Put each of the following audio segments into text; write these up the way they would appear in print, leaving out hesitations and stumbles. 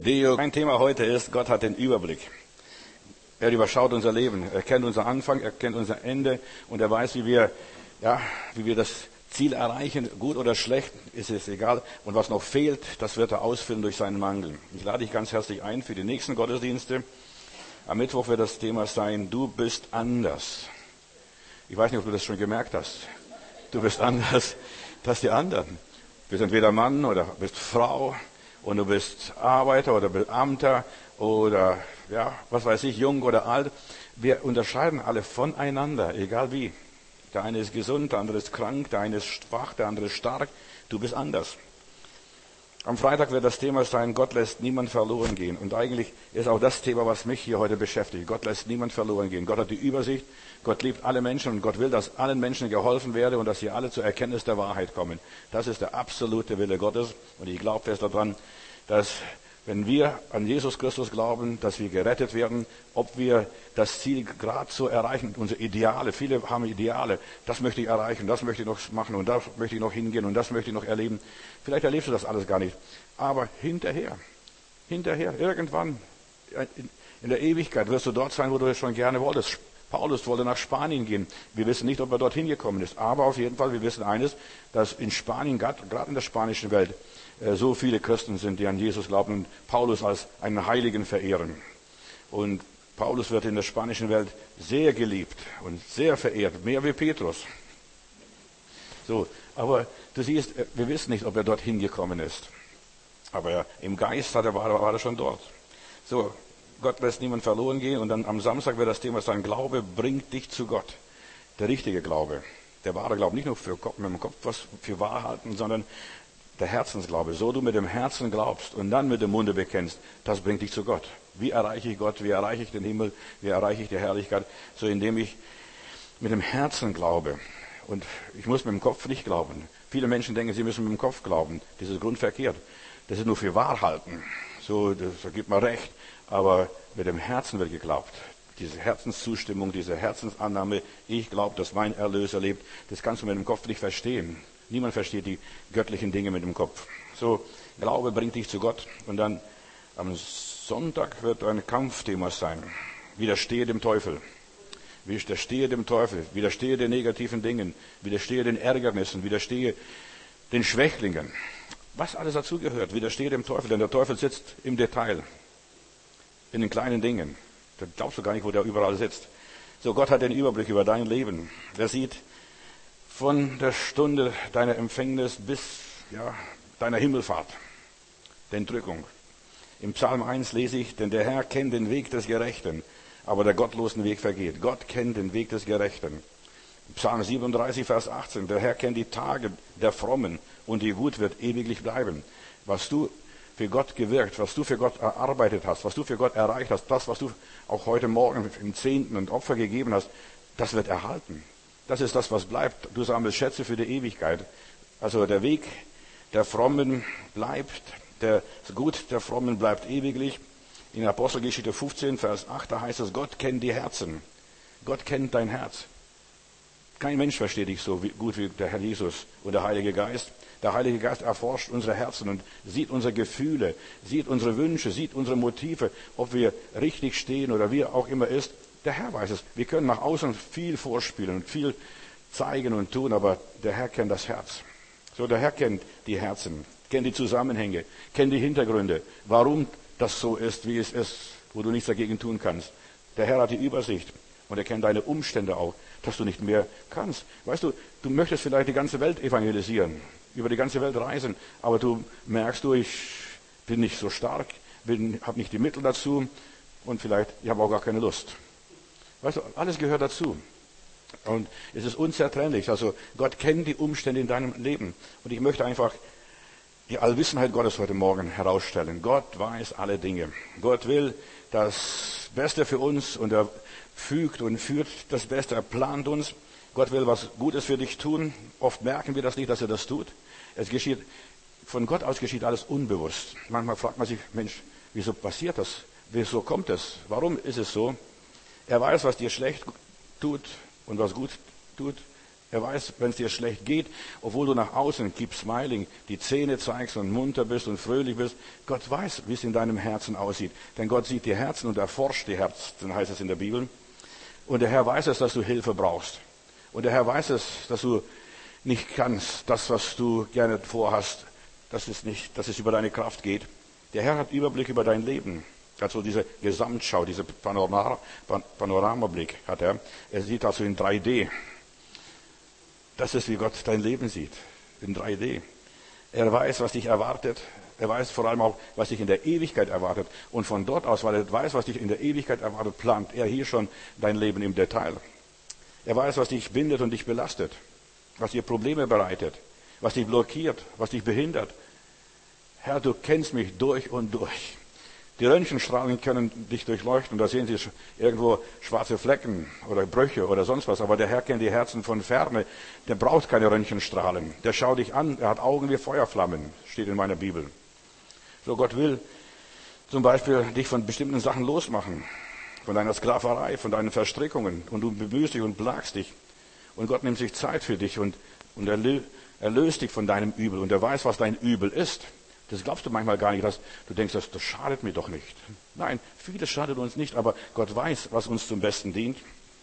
Mein Thema heute ist, Gott hat den Überblick. Er überschaut unser Leben. Er kennt unser Anfang, er kennt unser Ende und er weiß, wie wir das Ziel erreichen. Gut oder schlecht, ist es egal. Und was noch fehlt, das wird er ausfüllen durch seinen Mangel. Ich lade dich ganz herzlich ein für die nächsten Gottesdienste. Am Mittwoch wird das Thema sein, du bist anders. Ich weiß nicht, ob du das schon gemerkt hast. Du bist anders als die anderen. Du bist entweder Mann oder bist Frau. Und du bist Arbeiter oder Beamter oder, was weiß ich, jung oder alt. Wir unterscheiden alle voneinander, egal wie. Der eine ist gesund, der andere ist krank, der eine ist schwach, der andere ist stark. Du bist anders. Am Freitag wird das Thema sein, Gott lässt niemand verloren gehen. Und eigentlich ist auch das Thema, was mich hier heute beschäftigt. Gott lässt niemand verloren gehen. Gott hat die Übersicht. Gott liebt alle Menschen und Gott will, dass allen Menschen geholfen werde und dass sie alle zur Erkenntnis der Wahrheit kommen. Das ist der absolute Wille Gottes. Und ich glaube fest daran, dass wenn wir an Jesus Christus glauben, dass wir gerettet werden, ob wir das Ziel gerade so erreichen, unsere Ideale, viele haben Ideale, das möchte ich erreichen, das möchte ich noch machen und da möchte ich noch hingehen und das möchte ich noch erleben. Vielleicht erlebst du das alles gar nicht, aber hinterher, irgendwann, in der Ewigkeit wirst du dort sein, wo du schon gerne wolltest. Paulus wollte nach Spanien gehen. Wir wissen nicht, ob er dorthin gekommen ist, aber auf jeden Fall, wir wissen eines, dass in Spanien, gerade in der spanischen Welt, so viele Christen sind, die an Jesus glauben und Paulus als einen Heiligen verehren. Und Paulus wird in der spanischen Welt sehr geliebt und sehr verehrt, mehr wie Petrus. So, aber du siehst, wir wissen nicht, ob er dorthin gekommen ist. Aber im Geist war er schon dort. So, Gott lässt niemand verloren gehen und dann am Samstag wird das Thema sein, Glaube bringt dich zu Gott. Der richtige Glaube, der wahre Glaube, nicht nur mit dem Kopf was für wahr halten, sondern der Herzensglaube, so du mit dem Herzen glaubst und dann mit dem Munde bekennst, das bringt dich zu Gott. Wie erreiche ich Gott? Wie erreiche ich den Himmel? Wie erreiche ich die Herrlichkeit? So indem ich mit dem Herzen glaube. Und ich muss mit dem Kopf nicht glauben. Viele Menschen denken, sie müssen mit dem Kopf glauben. Das ist grundverkehrt. Das ist nur für wahr halten. So, das gibt man recht. Aber mit dem Herzen wird geglaubt. Diese Herzenszustimmung, diese Herzensannahme, ich glaube, dass mein Erlöser lebt, das kannst du mit dem Kopf nicht verstehen. Niemand versteht die göttlichen Dinge mit dem Kopf. So, Glaube bringt dich zu Gott. Und dann am Sonntag wird ein Kampfthema sein. Widerstehe dem Teufel. Widerstehe dem Teufel. Widerstehe den negativen Dingen. Widerstehe den Ärgernissen. Widerstehe den Schwächlingen. Was alles dazu gehört. Widerstehe dem Teufel. Denn der Teufel sitzt im Detail. In den kleinen Dingen. Da glaubst du gar nicht, wo der überall sitzt. So, Gott hat den Überblick über dein Leben. Der sieht von der Stunde deiner Empfängnis bis deiner Himmelfahrt, der Entrückung. Im Psalm 1 lese ich, denn der Herr kennt den Weg des Gerechten, aber der gottlosen Weg vergeht. Gott kennt den Weg des Gerechten. Psalm 37, Vers 18, der Herr kennt die Tage der Frommen und die Wut wird ewiglich bleiben. Was du für Gott gewirkt, was du für Gott erarbeitet hast, was du für Gott erreicht hast, das, was du auch heute Morgen im Zehnten und Opfer gegeben hast, das wird erhalten. Das ist das, was bleibt. Du sammelst Schätze für die Ewigkeit. Also der Weg der Frommen bleibt, das Gut der Frommen bleibt ewiglich. In Apostelgeschichte 15, Vers 8, da heißt es, Gott kennt die Herzen. Gott kennt dein Herz. Kein Mensch versteht dich so gut wie der Herr Jesus und der Heilige Geist. Der Heilige Geist erforscht unsere Herzen und sieht unsere Gefühle, sieht unsere Wünsche, sieht unsere Motive, ob wir richtig stehen oder wie auch immer ist. Der Herr weiß es. Wir können nach außen viel vorspielen und viel zeigen und tun, aber der Herr kennt das Herz. So, der Herr kennt die Herzen, kennt die Zusammenhänge, kennt die Hintergründe, warum das so ist, wie es ist, wo du nichts dagegen tun kannst. Der Herr hat die Übersicht und er kennt deine Umstände auch, dass du nicht mehr kannst. Weißt du, du möchtest vielleicht die ganze Welt evangelisieren, über die ganze Welt reisen, aber du merkst, ich bin nicht so stark, habe nicht die Mittel dazu und vielleicht, ich habe auch gar keine Lust. Weißt du, alles gehört dazu. Und es ist unzertrennlich. Also Gott kennt die Umstände in deinem Leben. Und ich möchte einfach die Allwissenheit Gottes heute Morgen herausstellen. Gott weiß alle Dinge. Gott will das Beste für uns und er fügt und führt das Beste. Er plant uns. Gott will was Gutes für dich tun. Oft merken wir das nicht, dass er das tut. Von Gott aus geschieht alles unbewusst. Manchmal fragt man sich, Mensch, wieso passiert das? Wieso kommt das? Warum ist es so? Er weiß, was dir schlecht tut und was gut tut. Er weiß, wenn es dir schlecht geht, obwohl du nach außen keep smiling, die Zähne zeigst und munter bist und fröhlich bist. Gott weiß, wie es in deinem Herzen aussieht. Denn Gott sieht die Herzen und erforscht die Herzen, heißt es in der Bibel. Und der Herr weiß es, dass du Hilfe brauchst. Und der Herr weiß es, dass du nicht kannst, das, was du gerne vorhast, dass es über deine Kraft geht. Der Herr hat Überblick über dein Leben. Also diese Gesamtschau, diese Panoramablick hat er. Er sieht also in 3D. Das ist, wie Gott dein Leben sieht. In 3D. Er weiß, was dich erwartet. Er weiß vor allem auch, was dich in der Ewigkeit erwartet. Und von dort aus, weil er weiß, was dich in der Ewigkeit erwartet, plant er hier schon dein Leben im Detail. Er weiß, was dich bindet und dich belastet. Was dir Probleme bereitet. Was dich blockiert. Was dich behindert. Herr, du kennst mich durch und durch. Die Röntgenstrahlen können dich durchleuchten. Da sehen Sie irgendwo schwarze Flecken oder Brüche oder sonst was. Aber der Herr kennt die Herzen von ferne. Der braucht keine Röntgenstrahlen. Der schaut dich an. Er hat Augen wie Feuerflammen. Steht in meiner Bibel. So, Gott will zum Beispiel dich von bestimmten Sachen losmachen. Von deiner Sklaverei, von deinen Verstrickungen. Und du bemühst dich und plagst dich. Und Gott nimmt sich Zeit für dich und erlöst dich von deinem Übel. Und er weiß, was dein Übel ist. Das glaubst du manchmal gar nicht, dass du denkst, das schadet mir doch nicht. Nein, vieles schadet uns nicht, aber Gott weiß, was uns zum Besten dient.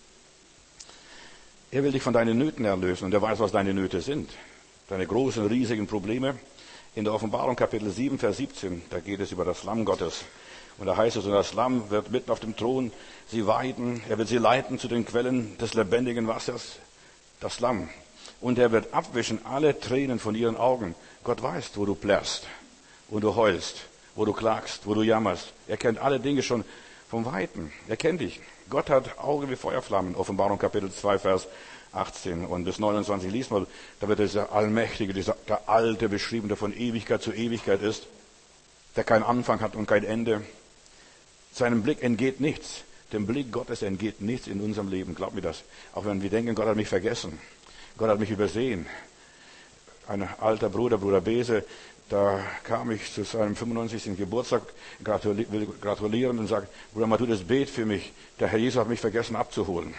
Er will dich von deinen Nöten erlösen und er weiß, was deine Nöte sind. Deine großen, riesigen Probleme. In der Offenbarung Kapitel 7, Vers 17, da geht es über das Lamm Gottes. Und da heißt es, und das Lamm wird mitten auf dem Thron sie weiden, er wird sie leiten zu den Quellen des lebendigen Wassers. Das Lamm. Und er wird abwischen alle Tränen von ihren Augen. Gott weiß, wo du plärrst. Wo du heulst, wo du klagst, wo du jammerst. Er kennt alle Dinge schon vom Weiten. Er kennt dich. Gott hat Augen wie Feuerflammen. Offenbarung Kapitel 2, Vers 18 und bis 29 liest mal, da wird dieser Allmächtige, der Alte beschrieben, der von Ewigkeit zu Ewigkeit ist, der keinen Anfang hat und kein Ende. Seinem Blick entgeht nichts. Dem Blick Gottes entgeht nichts in unserem Leben. Glaub mir das. Auch wenn wir denken, Gott hat mich vergessen. Gott hat mich übersehen. Ein alter Bruder, Bruder Bese, da kam ich zu seinem 95. Geburtstag, will gratulieren und sagt, Bruder Matthäus, bet für mich. Der Herr Jesus hat mich vergessen abzuholen.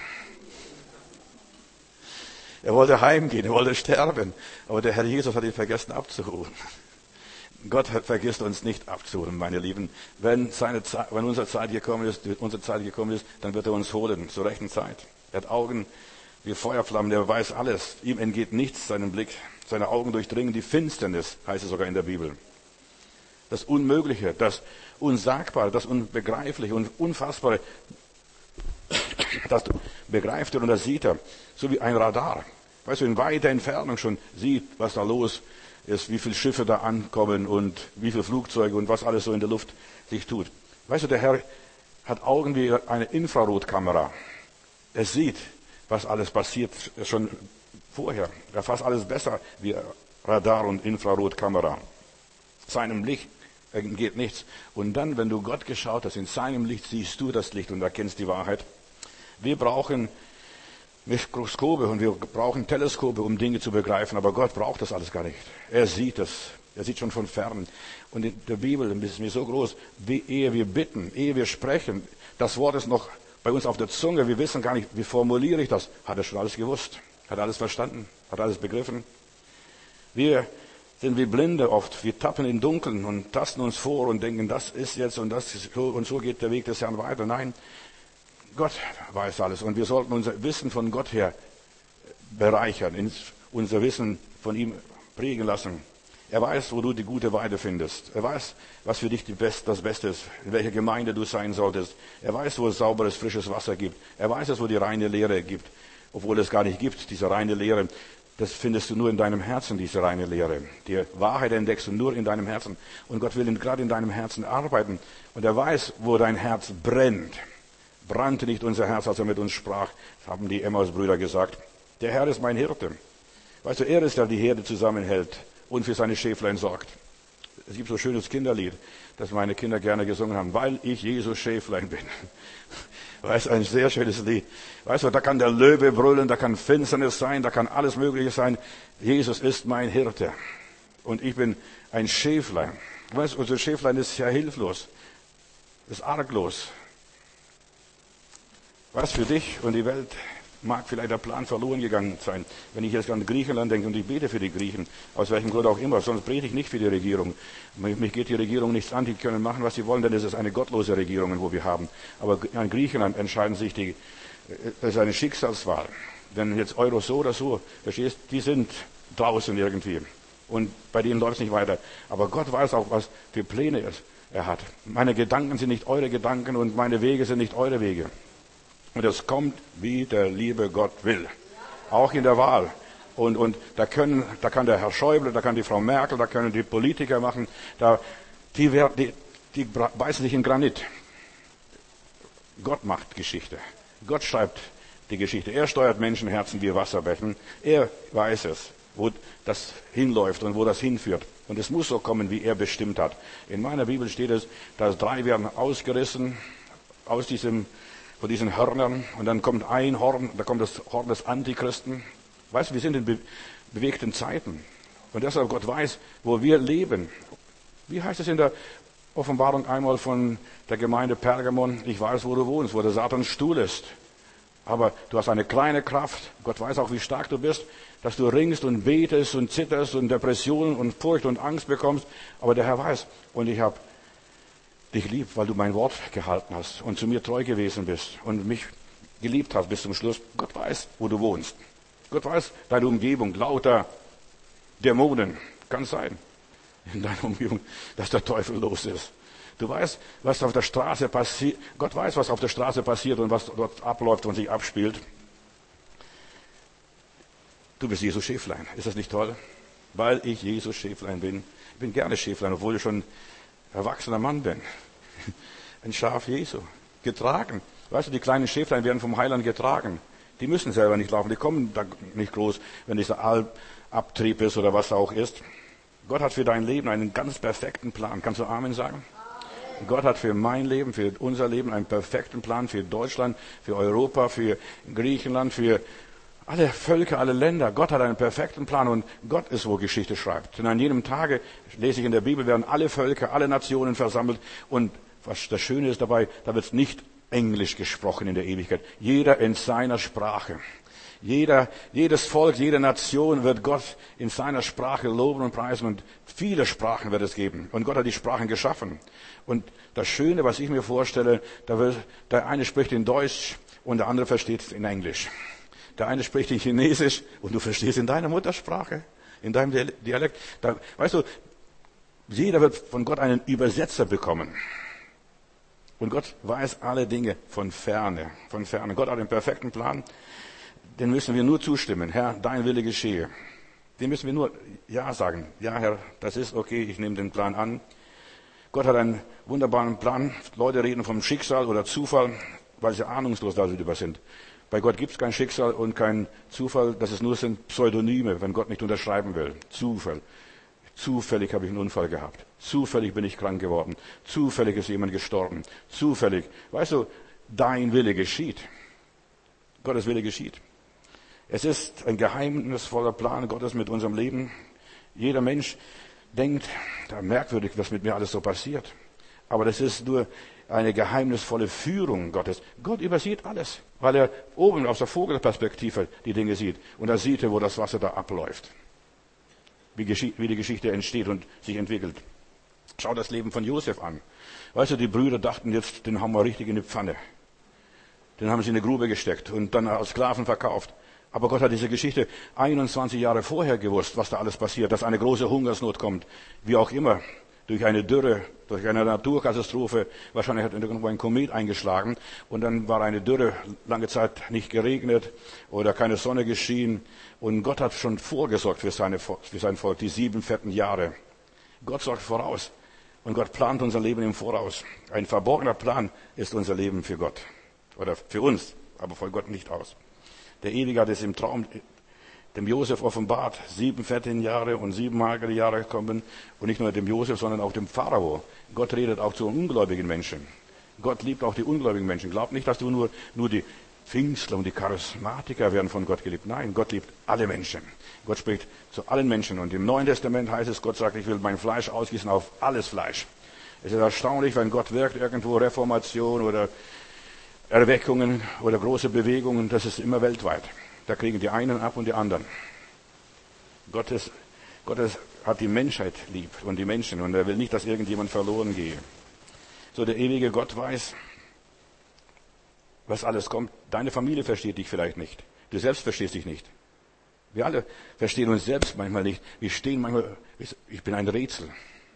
Er wollte heimgehen, er wollte sterben, aber der Herr Jesus hat ihn vergessen abzuholen. Gott vergisst uns nicht abzuholen, meine Lieben. Wenn unsere Zeit gekommen ist, dann wird er uns holen, zur rechten Zeit. Er hat Augen wie Feuerflammen, der weiß alles. Ihm entgeht nichts, seinem Blick. Seine Augen durchdringen die Finsternis, heißt es sogar in der Bibel. Das Unmögliche, das Unsagbare, das Unbegreifliche und Unfassbare, das begreift er und das sieht er. So wie ein Radar. Weißt du, in weiter Entfernung schon sieht, was da los ist, wie viele Schiffe da ankommen und wie viele Flugzeuge und was alles so in der Luft sich tut. Weißt du, der Herr hat Augen wie eine Infrarotkamera. Er sieht, was alles passiert schon vorher. Er fasst alles besser wie Radar und Infrarotkamera. Seinem Licht geht nichts. Und dann, wenn du Gott geschaut hast, in seinem Licht siehst du das Licht und erkennst die Wahrheit. Wir brauchen Mikroskope und wir brauchen Teleskope, um Dinge zu begreifen, aber Gott braucht das alles gar nicht. Er sieht es. Er sieht schon von fern. Und in der Bibel ist mir so groß, ehe wir bitten, ehe wir sprechen, das Wort ist noch bei uns auf der Zunge, wir wissen gar nicht, wie formuliere ich das? Hat er schon alles gewusst? Hat alles verstanden? Hat alles begriffen? Wir sind wie Blinde oft. Wir tappen im Dunkeln und tasten uns vor und denken, das ist jetzt und das ist so und so geht der Weg des Herrn weiter. Nein, Gott weiß alles und wir sollten unser Wissen von Gott her bereichern, unser Wissen von ihm prägen lassen. Er weiß, wo du die gute Weide findest. Er weiß, was für dich das Beste ist, in welcher Gemeinde du sein solltest. Er weiß, wo es sauberes, frisches Wasser gibt. Er weiß es, wo die reine Lehre gibt, obwohl es gar nicht gibt, diese reine Lehre. Das findest du nur in deinem Herzen, diese reine Lehre. Die Wahrheit entdeckst du nur in deinem Herzen. Und Gott will gerade in deinem Herzen arbeiten. Und er weiß, wo dein Herz brennt. Brannte nicht unser Herz, als er mit uns sprach, haben die Emmaus-Brüder gesagt. Der Herr ist mein Hirte. Weißt du, er ist, der die Herde zusammenhält und für seine Schäflein sorgt. Es gibt so ein schönes Kinderlied, das meine Kinder gerne gesungen haben, weil ich Jesus Schäflein bin. Weißt du, ein sehr schönes Lied. Weißt du, da kann der Löwe brüllen, da kann Finsternis sein, da kann alles Mögliche sein. Jesus ist mein Hirte. Und ich bin ein Schäflein. Weißt du, unser Schäflein ist ja hilflos, ist arglos. Was für dich und die Welt mag vielleicht der Plan verloren gegangen sein. Wenn ich jetzt an Griechenland denke und ich bete für die Griechen, aus welchem Grund auch immer, sonst bete ich nicht für die Regierung. Mich geht die Regierung nichts an, die können machen, was sie wollen, denn es ist eine gottlose Regierung, wo wir haben. Aber an Griechenland entscheiden sich das ist eine Schicksalswahl. Wenn jetzt Euro so oder so, verstehst, die sind draußen irgendwie. Und bei denen läuft es nicht weiter. Aber Gott weiß auch, was für Pläne er hat. Meine Gedanken sind nicht eure Gedanken und meine Wege sind nicht eure Wege. Und es kommt, wie der liebe Gott will. Auch in der Wahl. Und da kann der Herr Schäuble, da kann die Frau Merkel, da können die Politiker machen, die beißen sich in Granit. Gott macht Geschichte. Gott schreibt die Geschichte. Er steuert Menschenherzen wie Wasserbecken. Er weiß es, wo das hinläuft und wo das hinführt. Und es muss so kommen, wie er bestimmt hat. In meiner Bibel steht es, dass 3 werden ausgerissen von diesen Hörnern. Und dann kommt ein Horn, da kommt das Horn des Antichristen. Weißt du, wir sind in bewegten Zeiten. Und deshalb Gott weiß, wo wir leben. Wie heißt es in der Offenbarung einmal von der Gemeinde Pergamon? Ich weiß, wo du wohnst, wo der Satans Stuhl ist. Aber du hast eine kleine Kraft. Gott weiß auch, wie stark du bist, dass du ringst und betest und zitterst und Depressionen und Furcht und Angst bekommst. Aber der Herr weiß. Und ich habe dich lieb, weil du mein Wort gehalten hast und zu mir treu gewesen bist und mich geliebt hast bis zum Schluss. Gott weiß, wo du wohnst. Gott weiß deine Umgebung, lauter Dämonen. Kann sein in deiner Umgebung, dass der Teufel los ist. Du weißt, was auf der Straße passiert. Gott weiß, was auf der Straße passiert und was dort abläuft und sich abspielt. Du bist Jesus Schäflein. Ist das nicht toll? Weil ich Jesus Schäflein bin. Ich bin gerne Schäflein, obwohl ich schon erwachsener Mann bin. Ein Schaf Jesu. Getragen. Weißt du, die kleinen Schäflein werden vom Heiland getragen. Die müssen selber nicht laufen. Die kommen da nicht groß, wenn dieser Abtrieb ist oder was auch ist. Gott hat für dein Leben einen ganz perfekten Plan. Kannst du Amen sagen? Gott hat für mein Leben, für unser Leben einen perfekten Plan, für Deutschland, für Europa, für Griechenland, für alle Völker, alle Länder. Gott hat einen perfekten Plan und Gott ist, wo Geschichte schreibt. Denn an jedem Tage, lese ich in der Bibel, werden alle Völker, alle Nationen versammelt. Und was das Schöne ist dabei, da wird nicht Englisch gesprochen in der Ewigkeit. Jeder in seiner Sprache. Jedes Volk, jede Nation wird Gott in seiner Sprache loben und preisen und viele Sprachen wird es geben. Und Gott hat die Sprachen geschaffen. Und das Schöne, was ich mir vorstelle, der eine spricht in Deutsch und der andere versteht in Englisch. Der eine spricht in Chinesisch und du verstehst in deiner Muttersprache, in deinem Dialekt. Weißt du, jeder wird von Gott einen Übersetzer bekommen. Und Gott weiß alle Dinge von ferne, von ferne. Gott hat den perfekten Plan. Den müssen wir nur zustimmen. Herr, dein Wille geschehe. Den müssen wir nur Ja sagen. Ja, Herr, das ist okay, ich nehme den Plan an. Gott hat einen wunderbaren Plan. Leute reden vom Schicksal oder Zufall, weil sie ahnungslos darüber sind. Bei Gott gibt es kein Schicksal und kein Zufall. Das sind Pseudonyme, wenn Gott nicht unterschreiben will. Zufall. Zufällig habe ich einen Unfall gehabt. Zufällig bin ich krank geworden. Zufällig ist jemand gestorben. Zufällig. Weißt du, dein Wille geschieht. Gottes Wille geschieht. Es ist ein geheimnisvoller Plan Gottes mit unserem Leben. Jeder Mensch denkt, merkwürdig, was mit mir alles so passiert. Aber das ist nur eine geheimnisvolle Führung Gottes. Gott übersieht alles, weil er oben aus der Vogelperspektive die Dinge sieht. Und da sieht er, wo das Wasser da abläuft. Wie die Geschichte entsteht und sich entwickelt. Schau das Leben von Josef an. Weißt du, die Brüder dachten jetzt, den haben wir richtig in die Pfanne. Den haben sie in eine Grube gesteckt und dann als Sklaven verkauft. Aber Gott hat diese Geschichte 21 Jahre vorher gewusst, was da alles passiert, dass eine große Hungersnot kommt, wie auch immer, durch eine Dürre, durch eine Naturkatastrophe. Wahrscheinlich hat irgendwo ein Komet eingeschlagen und dann war eine Dürre, lange Zeit nicht geregnet oder keine Sonne geschienen. Und Gott hat schon vorgesorgt für sein Volk, die 7 fetten Jahre. Gott sorgt voraus und Gott plant unser Leben im Voraus. Ein verborgener Plan ist unser Leben für Gott oder für uns, aber von Gott nicht aus. Der Ewige hat es im Traum dem Josef offenbart. 7 fette Jahre und 7 magere Jahre kommen. Und nicht nur dem Josef, sondern auch dem Pharao. Gott redet auch zu ungläubigen Menschen. Gott liebt auch die ungläubigen Menschen. Glaub nicht, dass du nur die Pfingstler und die Charismatiker werden von Gott geliebt. Nein, Gott liebt alle Menschen. Gott spricht zu allen Menschen. Und im Neuen Testament heißt es, Gott sagt, ich will mein Fleisch ausgießen auf alles Fleisch. Es ist erstaunlich, wenn Gott wirkt, irgendwo Reformation oder Erweckungen oder große Bewegungen, das ist immer weltweit. Da kriegen die einen ab und die anderen. Gott hat die Menschheit lieb und die Menschen und er will nicht, dass irgendjemand verloren gehe. So der ewige Gott weiß, was alles kommt. Deine Familie versteht dich vielleicht nicht. Du selbst verstehst dich nicht. Wir alle verstehen uns selbst manchmal nicht. Wir stehen manchmal, ich bin ein Rätsel.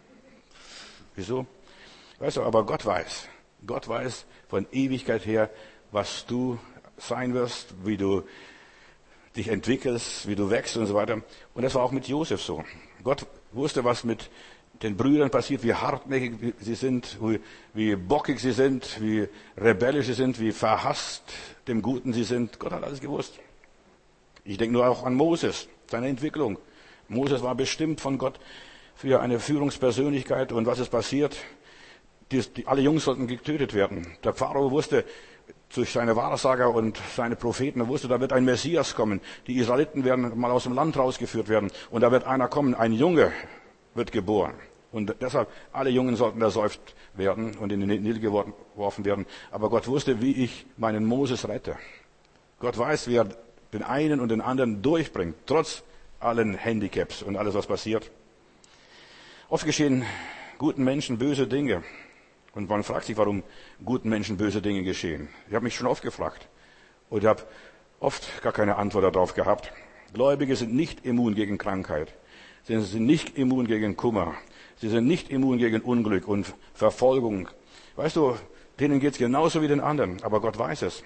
Wieso? Weißt du, aber Gott weiß. Gott weiß von Ewigkeit her, was du sein wirst, wie du dich entwickelst, wie du wächst und so weiter. Und das war auch mit Josef so. Gott wusste, was mit den Brüdern passiert, wie hartnäckig sie sind, wie bockig sie sind, wie rebellisch sie sind, wie verhasst dem Guten sie sind. Gott hat alles gewusst. Ich denke nur auch an Moses, seine Entwicklung. Moses war bestimmt von Gott für eine Führungspersönlichkeit. Und was ist passiert? Alle Jungs sollten getötet werden. Der Pharao wusste durch seine Wahrsager und seine Propheten, er wusste, da wird ein Messias kommen. Die Israeliten werden mal aus dem Land rausgeführt werden. Und da wird einer kommen, ein Junge wird geboren. Und deshalb, alle Jungen sollten ersäuft werden und in den Nil geworfen werden. Aber Gott wusste, wie ich meinen Moses rette. Gott weiß, wie er den einen und den anderen durchbringt, trotz allen Handicaps und alles, was passiert. Oft geschehen guten Menschen böse Dinge. Und man fragt sich, warum guten Menschen böse Dinge geschehen. Ich habe mich schon oft gefragt. Und ich habe oft gar keine Antwort darauf gehabt. Gläubige sind nicht immun gegen Krankheit. Sie sind nicht immun gegen Kummer. Sie sind nicht immun gegen Unglück und Verfolgung. Weißt du, denen geht es genauso wie den anderen. Aber Gott weiß es.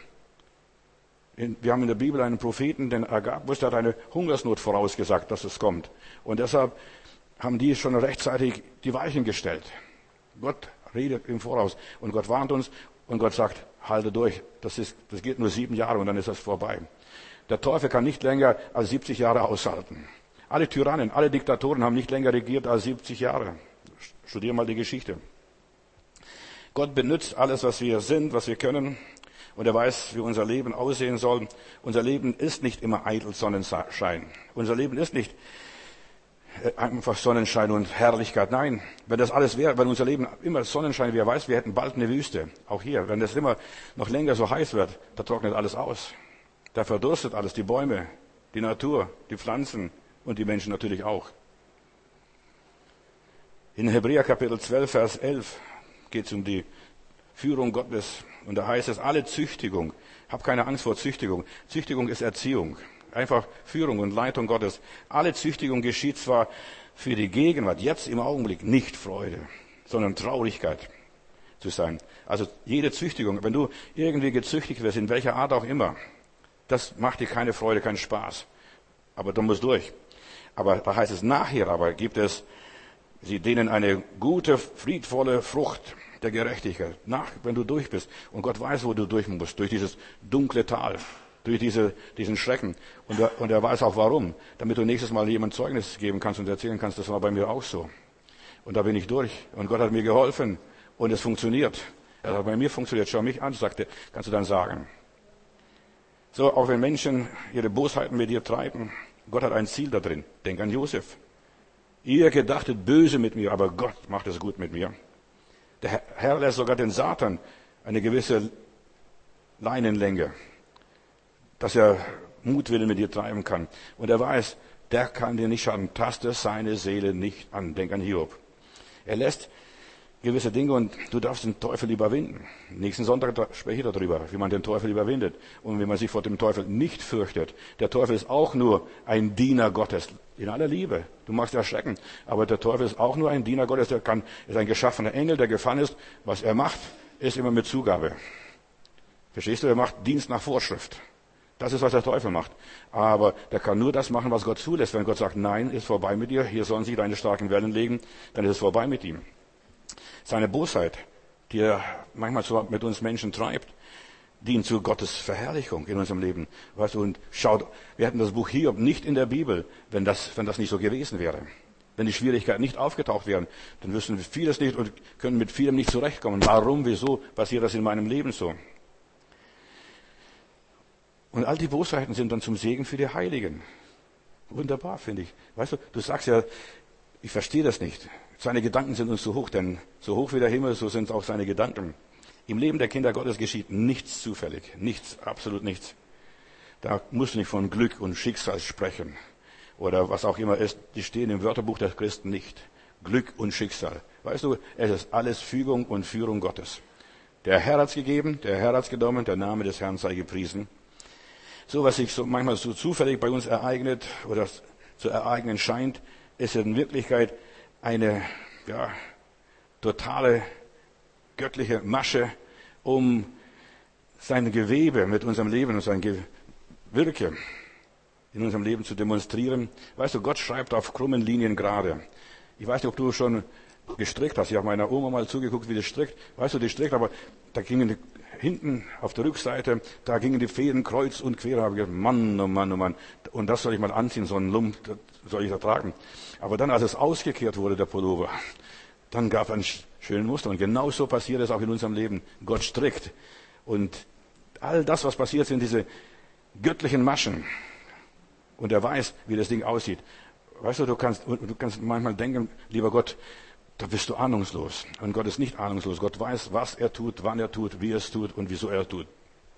Wir haben in der Bibel einen Propheten, den Agabus, der hat eine Hungersnot vorausgesagt, dass es kommt. Und deshalb haben die schon rechtzeitig die Weichen gestellt. Gott redet im Voraus und Gott warnt uns und Gott sagt, halte durch. Das geht nur 7 Jahre und dann ist das vorbei. Der Teufel kann nicht länger als 70 Jahre aushalten. Alle Tyrannen, alle Diktatoren haben nicht länger regiert als 70 Jahre. Studier mal die Geschichte. Gott benutzt alles, was wir sind, was wir können. Und er weiß, wie unser Leben aussehen soll. Unser Leben ist nicht immer eitel Sonnenschein. Unser Leben ist nicht einfach Sonnenschein und Herrlichkeit. Nein, wenn das alles wäre, wenn unser Leben immer Sonnenschein wäre, weiß, wir hätten bald eine Wüste. Auch hier, wenn das immer noch länger so heiß wird, da trocknet alles aus. Da verdurstet alles, die Bäume, die Natur, die Pflanzen und die Menschen natürlich auch. In Hebräer Kapitel 12, Vers 11 geht es um die Führung Gottes. Und da heißt es, alle Züchtigung, hab keine Angst vor Züchtigung. Züchtigung ist Erziehung. Einfach Führung und Leitung Gottes. Alle Züchtigung geschieht zwar für die Gegenwart, jetzt im Augenblick, nicht Freude, sondern Traurigkeit zu sein. Also jede Züchtigung, wenn du irgendwie gezüchtigt wirst, in welcher Art auch immer, das macht dir keine Freude, keinen Spaß. Aber du musst durch. Aber da heißt es, nachher aber gibt es denen eine gute, friedvolle Frucht der Gerechtigkeit. Wenn du durch bist. Und Gott weiß, wo du durch musst. Durch dieses dunkle Tal. Durch diesen Schrecken. Und er weiß auch warum. Damit du nächstes Mal jemand Zeugnis geben kannst und erzählen kannst, das war bei mir auch so. Und da bin ich durch. Und Gott hat mir geholfen. Und es funktioniert. Er sagt, bei mir funktioniert. Schau mich an, sagte, kannst du dann sagen. So, auch wenn Menschen ihre Bosheiten mit dir treiben, Gott hat ein Ziel da drin. Denk an Josef. Ihr gedachtet böse mit mir, aber Gott macht es gut mit mir. Der Herr lässt sogar den Satan eine gewisse Leinenlänge, dass er Mutwillen mit dir treiben kann. Und er weiß, der kann dir nicht schaden. Taste seine Seele nicht an. Denk an Hiob. Er lässt gewisse Dinge und du darfst den Teufel überwinden. Nächsten Sonntag spreche ich darüber, wie man den Teufel überwindet und wie man sich vor dem Teufel nicht fürchtet. Der Teufel ist auch nur ein Diener Gottes. In aller Liebe. Du magst erschrecken. Aber der Teufel ist auch nur ein Diener Gottes. Ist ein geschaffener Engel, der gefangen ist. Was er macht, ist immer mit Zugabe. Verstehst du? Er macht Dienst nach Vorschrift. Das ist, was der Teufel macht. Aber der kann nur das machen, was Gott zulässt. Wenn Gott sagt, nein, ist vorbei mit dir, hier sollen sich deine starken Wellen legen, dann ist es vorbei mit ihm. Seine Bosheit, die er manchmal so mit uns Menschen treibt, dient zu Gottes Verherrlichung in unserem Leben. Weißt du, und schaut, wir hätten das Buch Hiob nicht in der Bibel, wenn das nicht so gewesen wäre. Wenn die Schwierigkeiten nicht aufgetaucht wären, dann wüssten wir vieles nicht und können mit vielem nicht zurechtkommen. Warum, wieso passiert das in meinem Leben so? Und all die Bosheiten sind dann zum Segen für die Heiligen. Wunderbar, finde ich. Weißt du, du sagst ja, ich verstehe das nicht. Seine Gedanken sind uns so hoch, denn so hoch wie der Himmel, so sind auch seine Gedanken. Im Leben der Kinder Gottes geschieht nichts zufällig. Nichts, absolut nichts. Da musst du nicht von Glück und Schicksal sprechen. Oder was auch immer ist. Die stehen im Wörterbuch der Christen nicht. Glück und Schicksal. Weißt du, es ist alles Fügung und Führung Gottes. Der Herr hat's gegeben, der Herr hat's genommen, der Name des Herrn sei gepriesen. So, was sich so manchmal so zufällig bei uns ereignet oder zu ereignen scheint, ist in Wirklichkeit eine, totale göttliche Masche, um sein Gewebe mit unserem Leben und sein Gewirke in unserem Leben zu demonstrieren. Weißt du, Gott schreibt auf krummen Linien gerade. Ich weiß nicht, ob du schon gestrickt hast. Ich habe meiner Oma mal zugeguckt, wie die strickt. Weißt du, die strickt, aber da gingen die, hinten auf der Rückseite, da gingen die Fäden kreuz und quer. Da habe ich gedacht, Mann, oh Mann, oh Mann. Und das soll ich mal anziehen, so einen Lump, das soll ich da tragen. Aber dann, als es ausgekehrt wurde, der Pullover, dann gab es einen schönen Muster. Und genau so passiert es auch in unserem Leben. Gott strickt. Und all das, was passiert, sind diese göttlichen Maschen. Und er weiß, wie das Ding aussieht. Weißt du, du kannst manchmal denken, lieber Gott, da bist du ahnungslos. Und Gott ist nicht ahnungslos. Gott weiß, was er tut, wann er tut, wie er es tut und wieso er tut.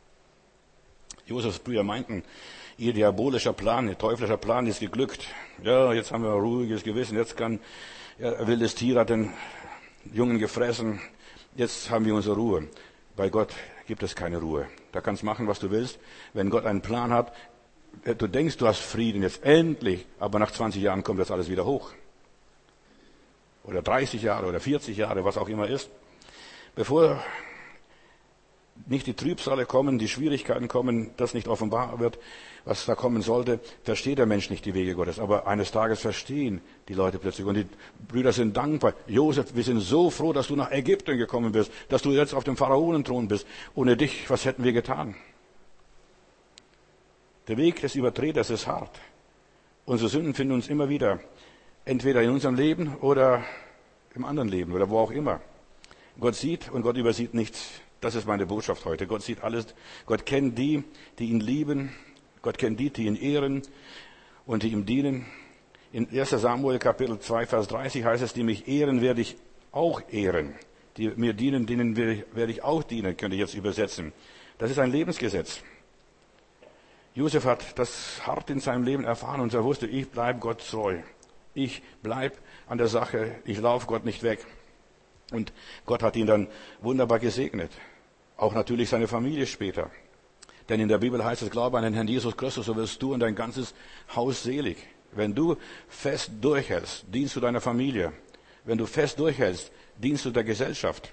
Josefs Brüder meinten, ihr diabolischer Plan, ihr teuflischer Plan ist geglückt. Ja, jetzt haben wir ein ruhiges Gewissen. Jetzt ein wildes Tier hat den Jungen gefressen. Jetzt haben wir unsere Ruhe. Bei Gott gibt es keine Ruhe. Da kannst du machen, was du willst. Wenn Gott einen Plan hat, du denkst, du hast Frieden jetzt endlich, aber nach 20 Jahren kommt das alles wieder hoch. Oder 30 Jahre oder 40 Jahre, was auch immer ist. Bevor nicht die Trübsale kommen, die Schwierigkeiten kommen, das nicht offenbar wird, was da kommen sollte, versteht der Mensch nicht die Wege Gottes. Aber eines Tages verstehen die Leute plötzlich. Und die Brüder sind dankbar. Josef, wir sind so froh, dass du nach Ägypten gekommen bist, dass du jetzt auf dem Pharaonenthron bist. Ohne dich, was hätten wir getan? Der Weg des Übertreters ist hart. Unsere Sünden finden uns immer wieder. Entweder in unserem Leben oder im anderen Leben oder wo auch immer. Gott sieht und Gott übersieht nichts. Das ist meine Botschaft heute. Gott sieht alles. Gott kennt die, die ihn lieben. Gott kennt die, die ihn ehren und die ihm dienen. In 1 Samuel Kapitel 2, Vers 30 heißt es, die mich ehren, werde ich auch ehren. Die mir dienen, denen werde ich auch dienen, könnte ich jetzt übersetzen. Das ist ein Lebensgesetz. Josef hat das hart in seinem Leben erfahren und er wusste, ich bleibe Gott treu. Ich bleib an der Sache, ich laufe Gott nicht weg. Und Gott hat ihn dann wunderbar gesegnet. Auch natürlich seine Familie später. Denn in der Bibel heißt es, glaube an den Herrn Jesus Christus, so wirst du und dein ganzes Haus selig. Wenn du fest durchhältst, dienst du deiner Familie. Wenn du fest durchhältst, dienst du der Gesellschaft.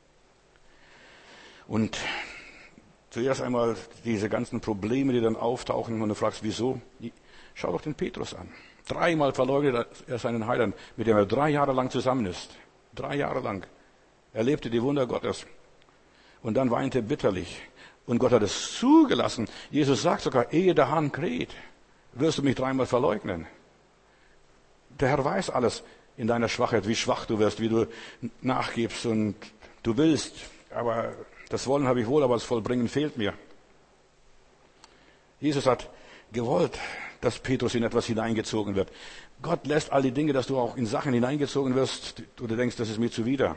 Und zuerst einmal diese ganzen Probleme, die dann auftauchen und du fragst, wieso? Schau doch den Petrus an. 3-mal verleugnet er seinen Heiland, mit dem er 3 Jahre lang zusammen ist. 3 Jahre lang. Er lebte die Wunder Gottes. Und dann weinte er bitterlich. Und Gott hat es zugelassen. Jesus sagt sogar, ehe der Hahn kräht, wirst du mich 3-mal verleugnen. Der Herr weiß alles in deiner Schwachheit, wie schwach du wirst, wie du nachgibst und du willst. Aber das Wollen habe ich wohl, aber das Vollbringen fehlt mir. Jesus hat gewollt, dass Petrus in etwas hineingezogen wird. Gott lässt all die Dinge, dass du auch in Sachen hineingezogen wirst, wo du denkst, das ist mir zuwider.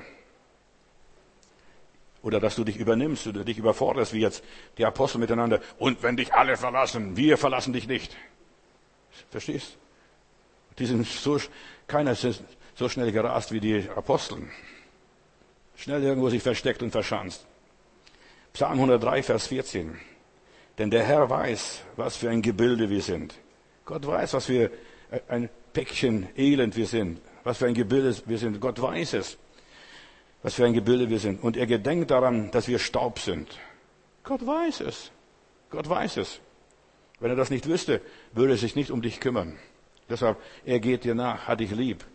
Oder dass du dich übernimmst oder dich überforderst, wie jetzt die Apostel miteinander. Und wenn dich alle verlassen, wir verlassen dich nicht. Verstehst? Die sind keiner ist so schnell gerast wie die Aposteln. Schnell irgendwo sich versteckt und verschanzt. Psalm 103, Vers 14. Denn der Herr weiß, was für ein Gebilde wir sind. Gott weiß, was für ein Päckchen Elend wir sind. Was für ein Gebilde wir sind. Gott weiß es. Was für ein Gebilde wir sind. Und er gedenkt daran, dass wir Staub sind. Gott weiß es. Gott weiß es. Wenn er das nicht wüsste, würde er sich nicht um dich kümmern. Deshalb, er geht dir nach, hat dich lieb.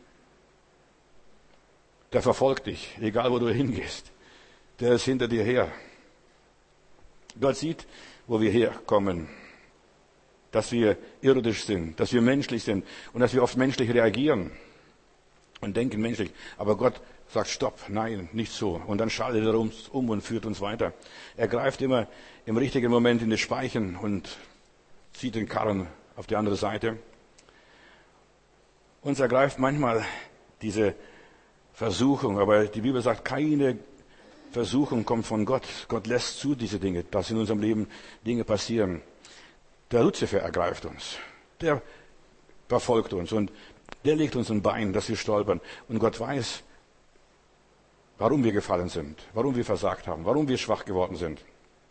Der verfolgt dich, egal wo du hingehst. Der ist hinter dir her. Gott sieht, wo wir herkommen. Dass wir irdisch sind, dass wir menschlich sind und dass wir oft menschlich reagieren und denken menschlich. Aber Gott sagt, stopp, nein, nicht so. Und dann schaltet er uns um und führt uns weiter. Er greift immer im richtigen Moment in die Speichen und zieht den Karren auf die andere Seite. Uns ergreift manchmal diese Versuchung, aber die Bibel sagt, keine Versuchung kommt von Gott. Gott lässt zu diese Dinge, dass in unserem Leben Dinge passieren. Der Luzifer ergreift uns. Der verfolgt uns und der legt uns ein Bein, dass wir stolpern. Und Gott weiß, warum wir gefallen sind, warum wir versagt haben, warum wir schwach geworden sind.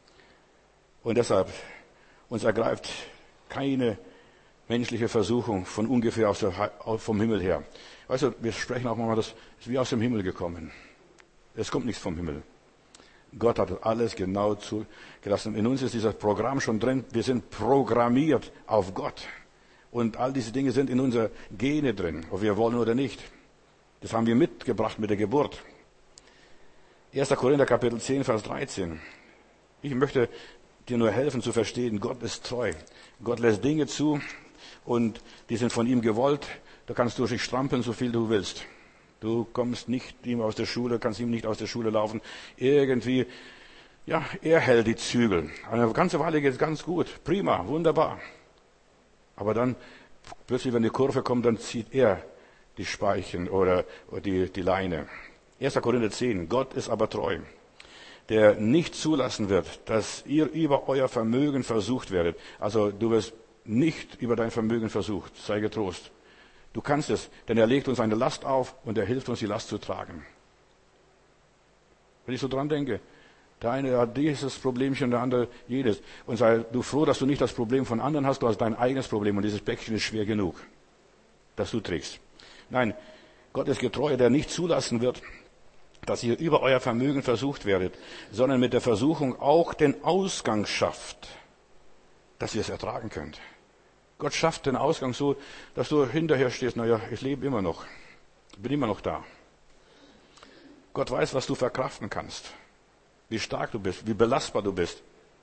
Und deshalb, uns ergreift keine menschliche Versuchung von ungefähr vom Himmel her. Weißt du, wir sprechen auch manchmal, das ist wie aus dem Himmel gekommen. Es kommt nichts vom Himmel. Gott hat alles genau zugelassen. In uns ist dieses Programm schon drin. Wir sind programmiert auf Gott. Und all diese Dinge sind in unserer Gene drin, ob wir wollen oder nicht. Das haben wir mitgebracht mit der Geburt. 1. Korinther Kapitel 10, Vers 13. Ich möchte dir nur helfen zu verstehen, Gott ist treu. Gott lässt Dinge zu und die sind von ihm gewollt. Da kannst du dich strampeln, so viel du willst. Du kommst nicht ihm aus der Schule, kannst ihm nicht aus der Schule laufen. Irgendwie, ja, er hält die Zügel. Eine ganze Weile geht es ganz gut. Prima, wunderbar. Aber dann, plötzlich, wenn die Kurve kommt, dann zieht er die Speichen oder die Leine. 1. Korinther 10. Gott ist aber treu, der nicht zulassen wird, dass ihr über euer Vermögen versucht werdet. Also du wirst nicht über dein Vermögen versucht. Sei getrost. Du kannst es, denn er legt uns eine Last auf und er hilft uns, die Last zu tragen. Wenn ich so dran denke, der eine hat dieses Problemchen, der andere jedes. Und sei du froh, dass du nicht das Problem von anderen hast, du hast dein eigenes Problem und dieses Päckchen ist schwer genug, das du trägst. Nein, Gott ist getreu, der nicht zulassen wird, dass ihr über euer Vermögen versucht werdet, sondern mit der Versuchung auch den Ausgang schafft, dass ihr es ertragen könnt. Gott schafft den Ausgang so, dass du hinterher stehst, naja, ich lebe immer noch, bin immer noch da. Gott weiß, was du verkraften kannst, wie stark du bist, wie belastbar du bist.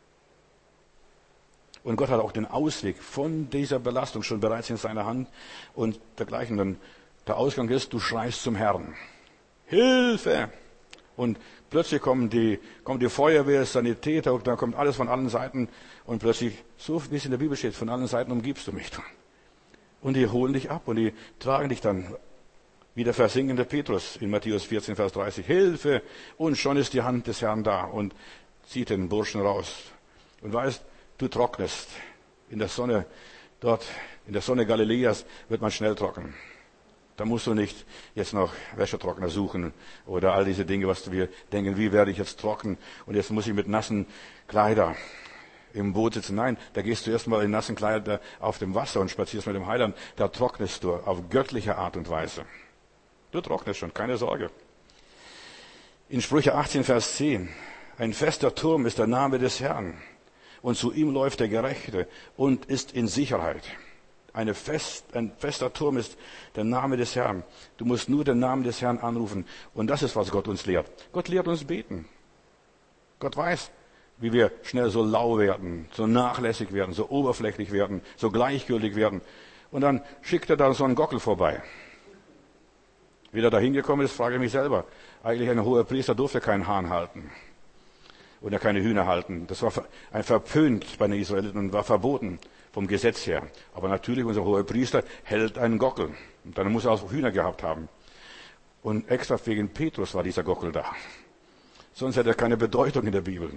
Und Gott hat auch den Ausweg von dieser Belastung schon bereits in seiner Hand und dergleichen. Dann der Ausgang ist, du schreist zum Herrn. Hilfe! Und plötzlich kommt die Feuerwehr, Sanitäter, und da kommt alles von allen Seiten und plötzlich, so wie es in der Bibel steht, von allen Seiten umgibst du mich. Und die holen dich ab und die tragen dich dann, wie der versinkende Petrus in Matthäus 14, Vers 30. Hilfe! Und schon ist die Hand des Herrn da und zieht den Burschen raus. Und weißt, du trocknest. In der Sonne, dort, in der Sonne Galiläas wird man schnell trocken. Da musst du nicht jetzt noch Wäschetrockner suchen oder all diese Dinge, was wir denken, wie werde ich jetzt trocken und jetzt muss ich mit nassen Kleider im Boot sitzen. Nein, da gehst du erstmal in nassen Kleider auf dem Wasser und spazierst mit dem Heiland. Da trocknest du auf göttliche Art und Weise. Du trocknest schon, keine Sorge. In Sprüche 18, Vers 10. Ein fester Turm ist der Name des Herrn und zu ihm läuft der Gerechte und ist in Sicherheit. Ein fester Turm ist der Name des Herrn. Du musst nur den Namen des Herrn anrufen. Und das ist, was Gott uns lehrt. Gott lehrt uns beten. Gott weiß, wie wir schnell so lau werden, so nachlässig werden, so oberflächlich werden, so gleichgültig werden. Und dann schickt er da so einen Gockel vorbei. Wie er da hingekommen ist, frage ich mich selber. Eigentlich ein hoher Priester durfte keinen Hahn halten. Oder keine Hühner halten. Das war verpönt bei den Israeliten und war verboten vom Gesetz her. Aber natürlich, unser hoher Priester hält einen Gockel. Und dann muss er auch Hühner gehabt haben. Und extra wegen Petrus war dieser Gockel da. Sonst hätte er keine Bedeutung in der Bibel.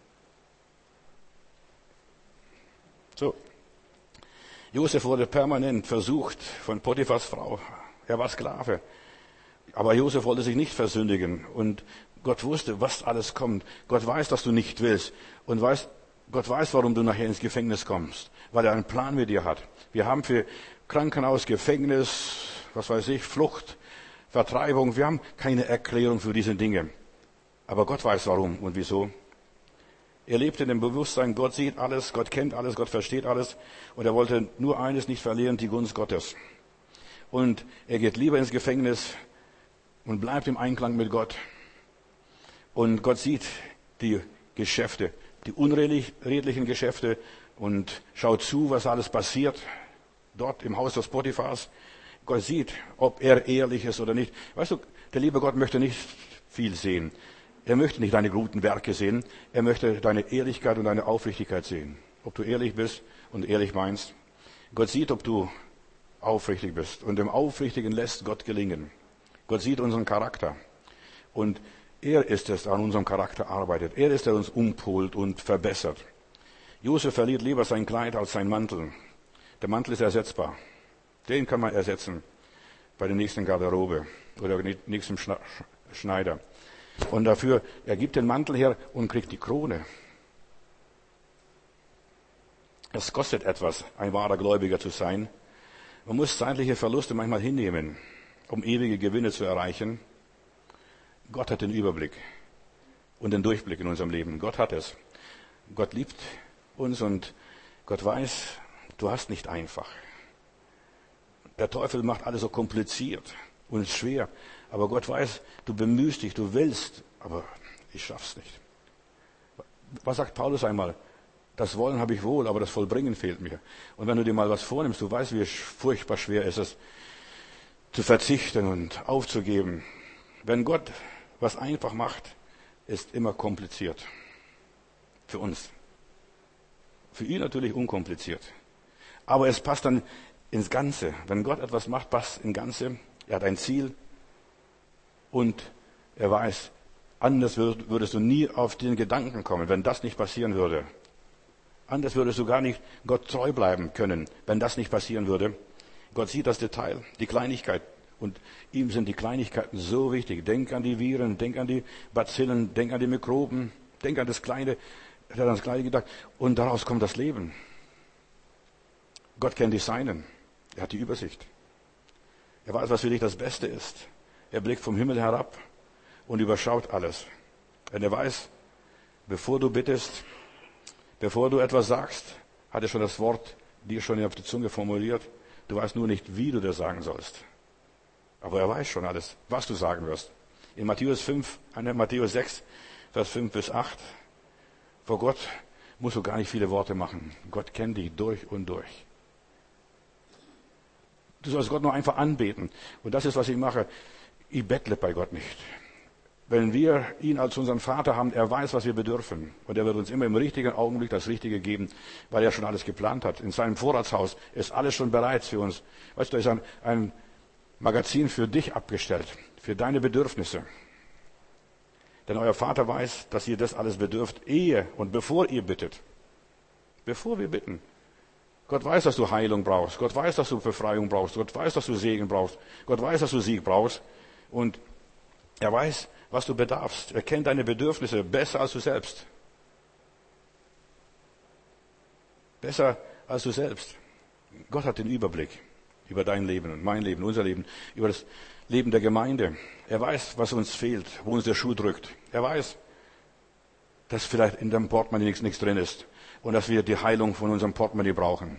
So. Josef wurde permanent versucht von Potiphars Frau. Er war Sklave. Aber Josef wollte sich nicht versündigen. Und Gott wusste, was alles kommt. Gott weiß, dass du nicht willst. Und Gott weiß, warum du nachher ins Gefängnis kommst. Weil er einen Plan mit dir hat. Wir haben für Krankenhaus, Gefängnis, was weiß ich, Flucht, Vertreibung. Wir haben keine Erklärung für diese Dinge. Aber Gott weiß warum und wieso. Er lebte in dem Bewusstsein, Gott sieht alles, Gott kennt alles, Gott versteht alles. Und er wollte nur eines nicht verlieren, die Gunst Gottes. Und er geht lieber ins Gefängnis und bleibt im Einklang mit Gott. Und Gott sieht die Geschäfte, die unredlichen Geschäfte und schaut zu, was alles passiert dort im Haus des Potiphars. Gott sieht, ob er ehrlich ist oder nicht. Weißt du, der liebe Gott möchte nicht viel sehen. Er möchte nicht deine guten Werke sehen. Er möchte deine Ehrlichkeit und deine Aufrichtigkeit sehen. Ob du ehrlich bist und ehrlich meinst. Gott sieht, ob du aufrichtig bist. Und dem Aufrichtigen lässt Gott gelingen. Gott sieht unseren Charakter. Und Er ist es, der an unserem Charakter arbeitet. Er ist, der uns umpolt und verbessert. Josef verliert lieber sein Kleid als sein Mantel. Der Mantel ist ersetzbar. Den kann man ersetzen bei der nächsten Garderobe oder nächsten Schneider. Und dafür, er gibt den Mantel her und kriegt die Krone. Es kostet etwas, ein wahrer Gläubiger zu sein. Man muss zeitliche Verluste manchmal hinnehmen, um ewige Gewinne zu erreichen. Gott hat den Überblick und den Durchblick in unserem Leben. Gott hat es. Gott liebt uns und Gott weiß, du hast nicht einfach. Der Teufel macht alles so kompliziert und schwer. Aber Gott weiß, du bemühst dich, du willst, aber ich schaff's nicht. Was sagt Paulus einmal? Das Wollen habe ich wohl, aber das Vollbringen fehlt mir. Und wenn du dir mal was vornimmst, du weißt, wie furchtbar schwer ist es, zu verzichten und aufzugeben. Wenn Gott was einfach macht, ist immer kompliziert. Für uns. Für ihn natürlich unkompliziert. Aber es passt dann ins Ganze. Wenn Gott etwas macht, passt ins Ganze. Er hat ein Ziel und er weiß, anders würdest du nie auf den Gedanken kommen, wenn das nicht passieren würde. Anders würdest du gar nicht Gott treu bleiben können, wenn das nicht passieren würde. Gott sieht das Detail, die Kleinigkeit. Und ihm sind die Kleinigkeiten so wichtig. Denk an die Viren, denk an die Bazillen, denk an die Mikroben, denk an das Kleine. Er hat an das Kleine gedacht. Und daraus kommt das Leben. Gott kennt die Seinen. Er hat die Übersicht. Er weiß, was für dich das Beste ist. Er blickt vom Himmel herab und überschaut alles. Und er weiß, bevor du bittest, bevor du etwas sagst, hat er schon das Wort dir schon auf die Zunge formuliert. Du weißt nur nicht, wie du das sagen sollst. Aber er weiß schon alles, was du sagen wirst. In Matthäus 6, Vers 5 bis 8. Vor Gott musst du gar nicht viele Worte machen. Gott kennt dich durch und durch. Du sollst Gott nur einfach anbeten. Und das ist, was ich mache. Ich bettle bei Gott nicht. Wenn wir ihn als unseren Vater haben, er weiß, was wir bedürfen. Und er wird uns immer im richtigen Augenblick das Richtige geben, weil er schon alles geplant hat. In seinem Vorratshaus ist alles schon bereit für uns. Weißt du, da ist ein Magazin für dich abgestellt, für deine Bedürfnisse. Denn euer Vater weiß, dass ihr das alles bedürft, ehe und bevor ihr bittet. Bevor wir bitten. Gott weiß, dass du Heilung brauchst. Gott weiß, dass du Befreiung brauchst. Gott weiß, dass du Segen brauchst. Gott weiß, dass du Sieg brauchst. Und er weiß, was du bedarfst. Er kennt deine Bedürfnisse besser als du selbst. Besser als du selbst. Gott hat den Überblick über dein Leben und mein Leben, unser Leben, über das Leben der Gemeinde. Er weiß, was uns fehlt, wo uns der Schuh drückt. Er weiß, dass vielleicht in dem Portemonnaie nichts drin ist und dass wir die Heilung von unserem Portemonnaie brauchen.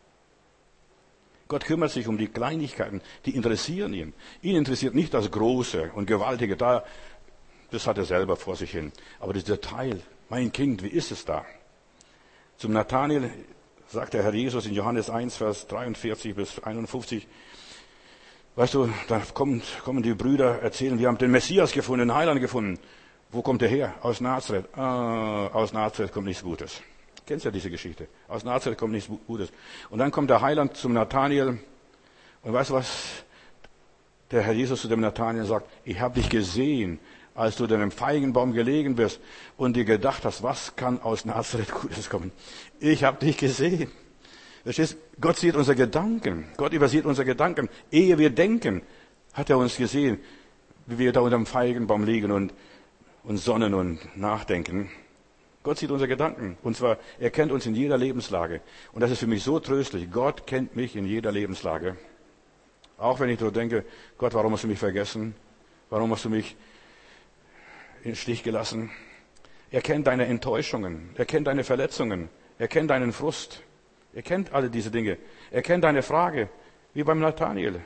Gott kümmert sich um die Kleinigkeiten, die interessieren ihn. Ihn interessiert nicht das Große und Gewaltige, das hat er selber vor sich hin. Aber das Detail, mein Kind, wie ist es da? Zum Nathanael sagt der Herr Jesus in Johannes 1, Vers 43 bis 51, weißt du, da kommen die Brüder, erzählen, wir haben den Messias gefunden, den Heiland gefunden. Wo kommt er her? Aus Nazareth. Aus Nazareth kommt nichts Gutes. Kennst ja diese Geschichte. Aus Nazareth kommt nichts Gutes. Und dann kommt der Heiland zum Nathanael. Und weißt du, was der Herr Jesus zu dem Nathanael sagt? Ich habe dich gesehen, als du in einem Feigenbaum gelegen bist und dir gedacht hast, was kann aus Nazareth Gutes kommen? Ich habe dich gesehen. Verstehst? Gott sieht unsere Gedanken. Gott übersieht unsere Gedanken. Ehe wir denken, hat er uns gesehen, wie wir da unter dem Feigenbaum liegen und sonnen und nachdenken. Gott sieht unsere Gedanken. Und zwar, er kennt uns in jeder Lebenslage. Und das ist für mich so tröstlich. Gott kennt mich in jeder Lebenslage. Auch wenn ich so denke, Gott, warum hast du mich vergessen? Warum hast du mich in den Stich gelassen? Er kennt deine Enttäuschungen. Er kennt deine Verletzungen. Er kennt deinen Frust. Er kennt alle diese Dinge. Er kennt deine Frage. Wie beim Nathanael.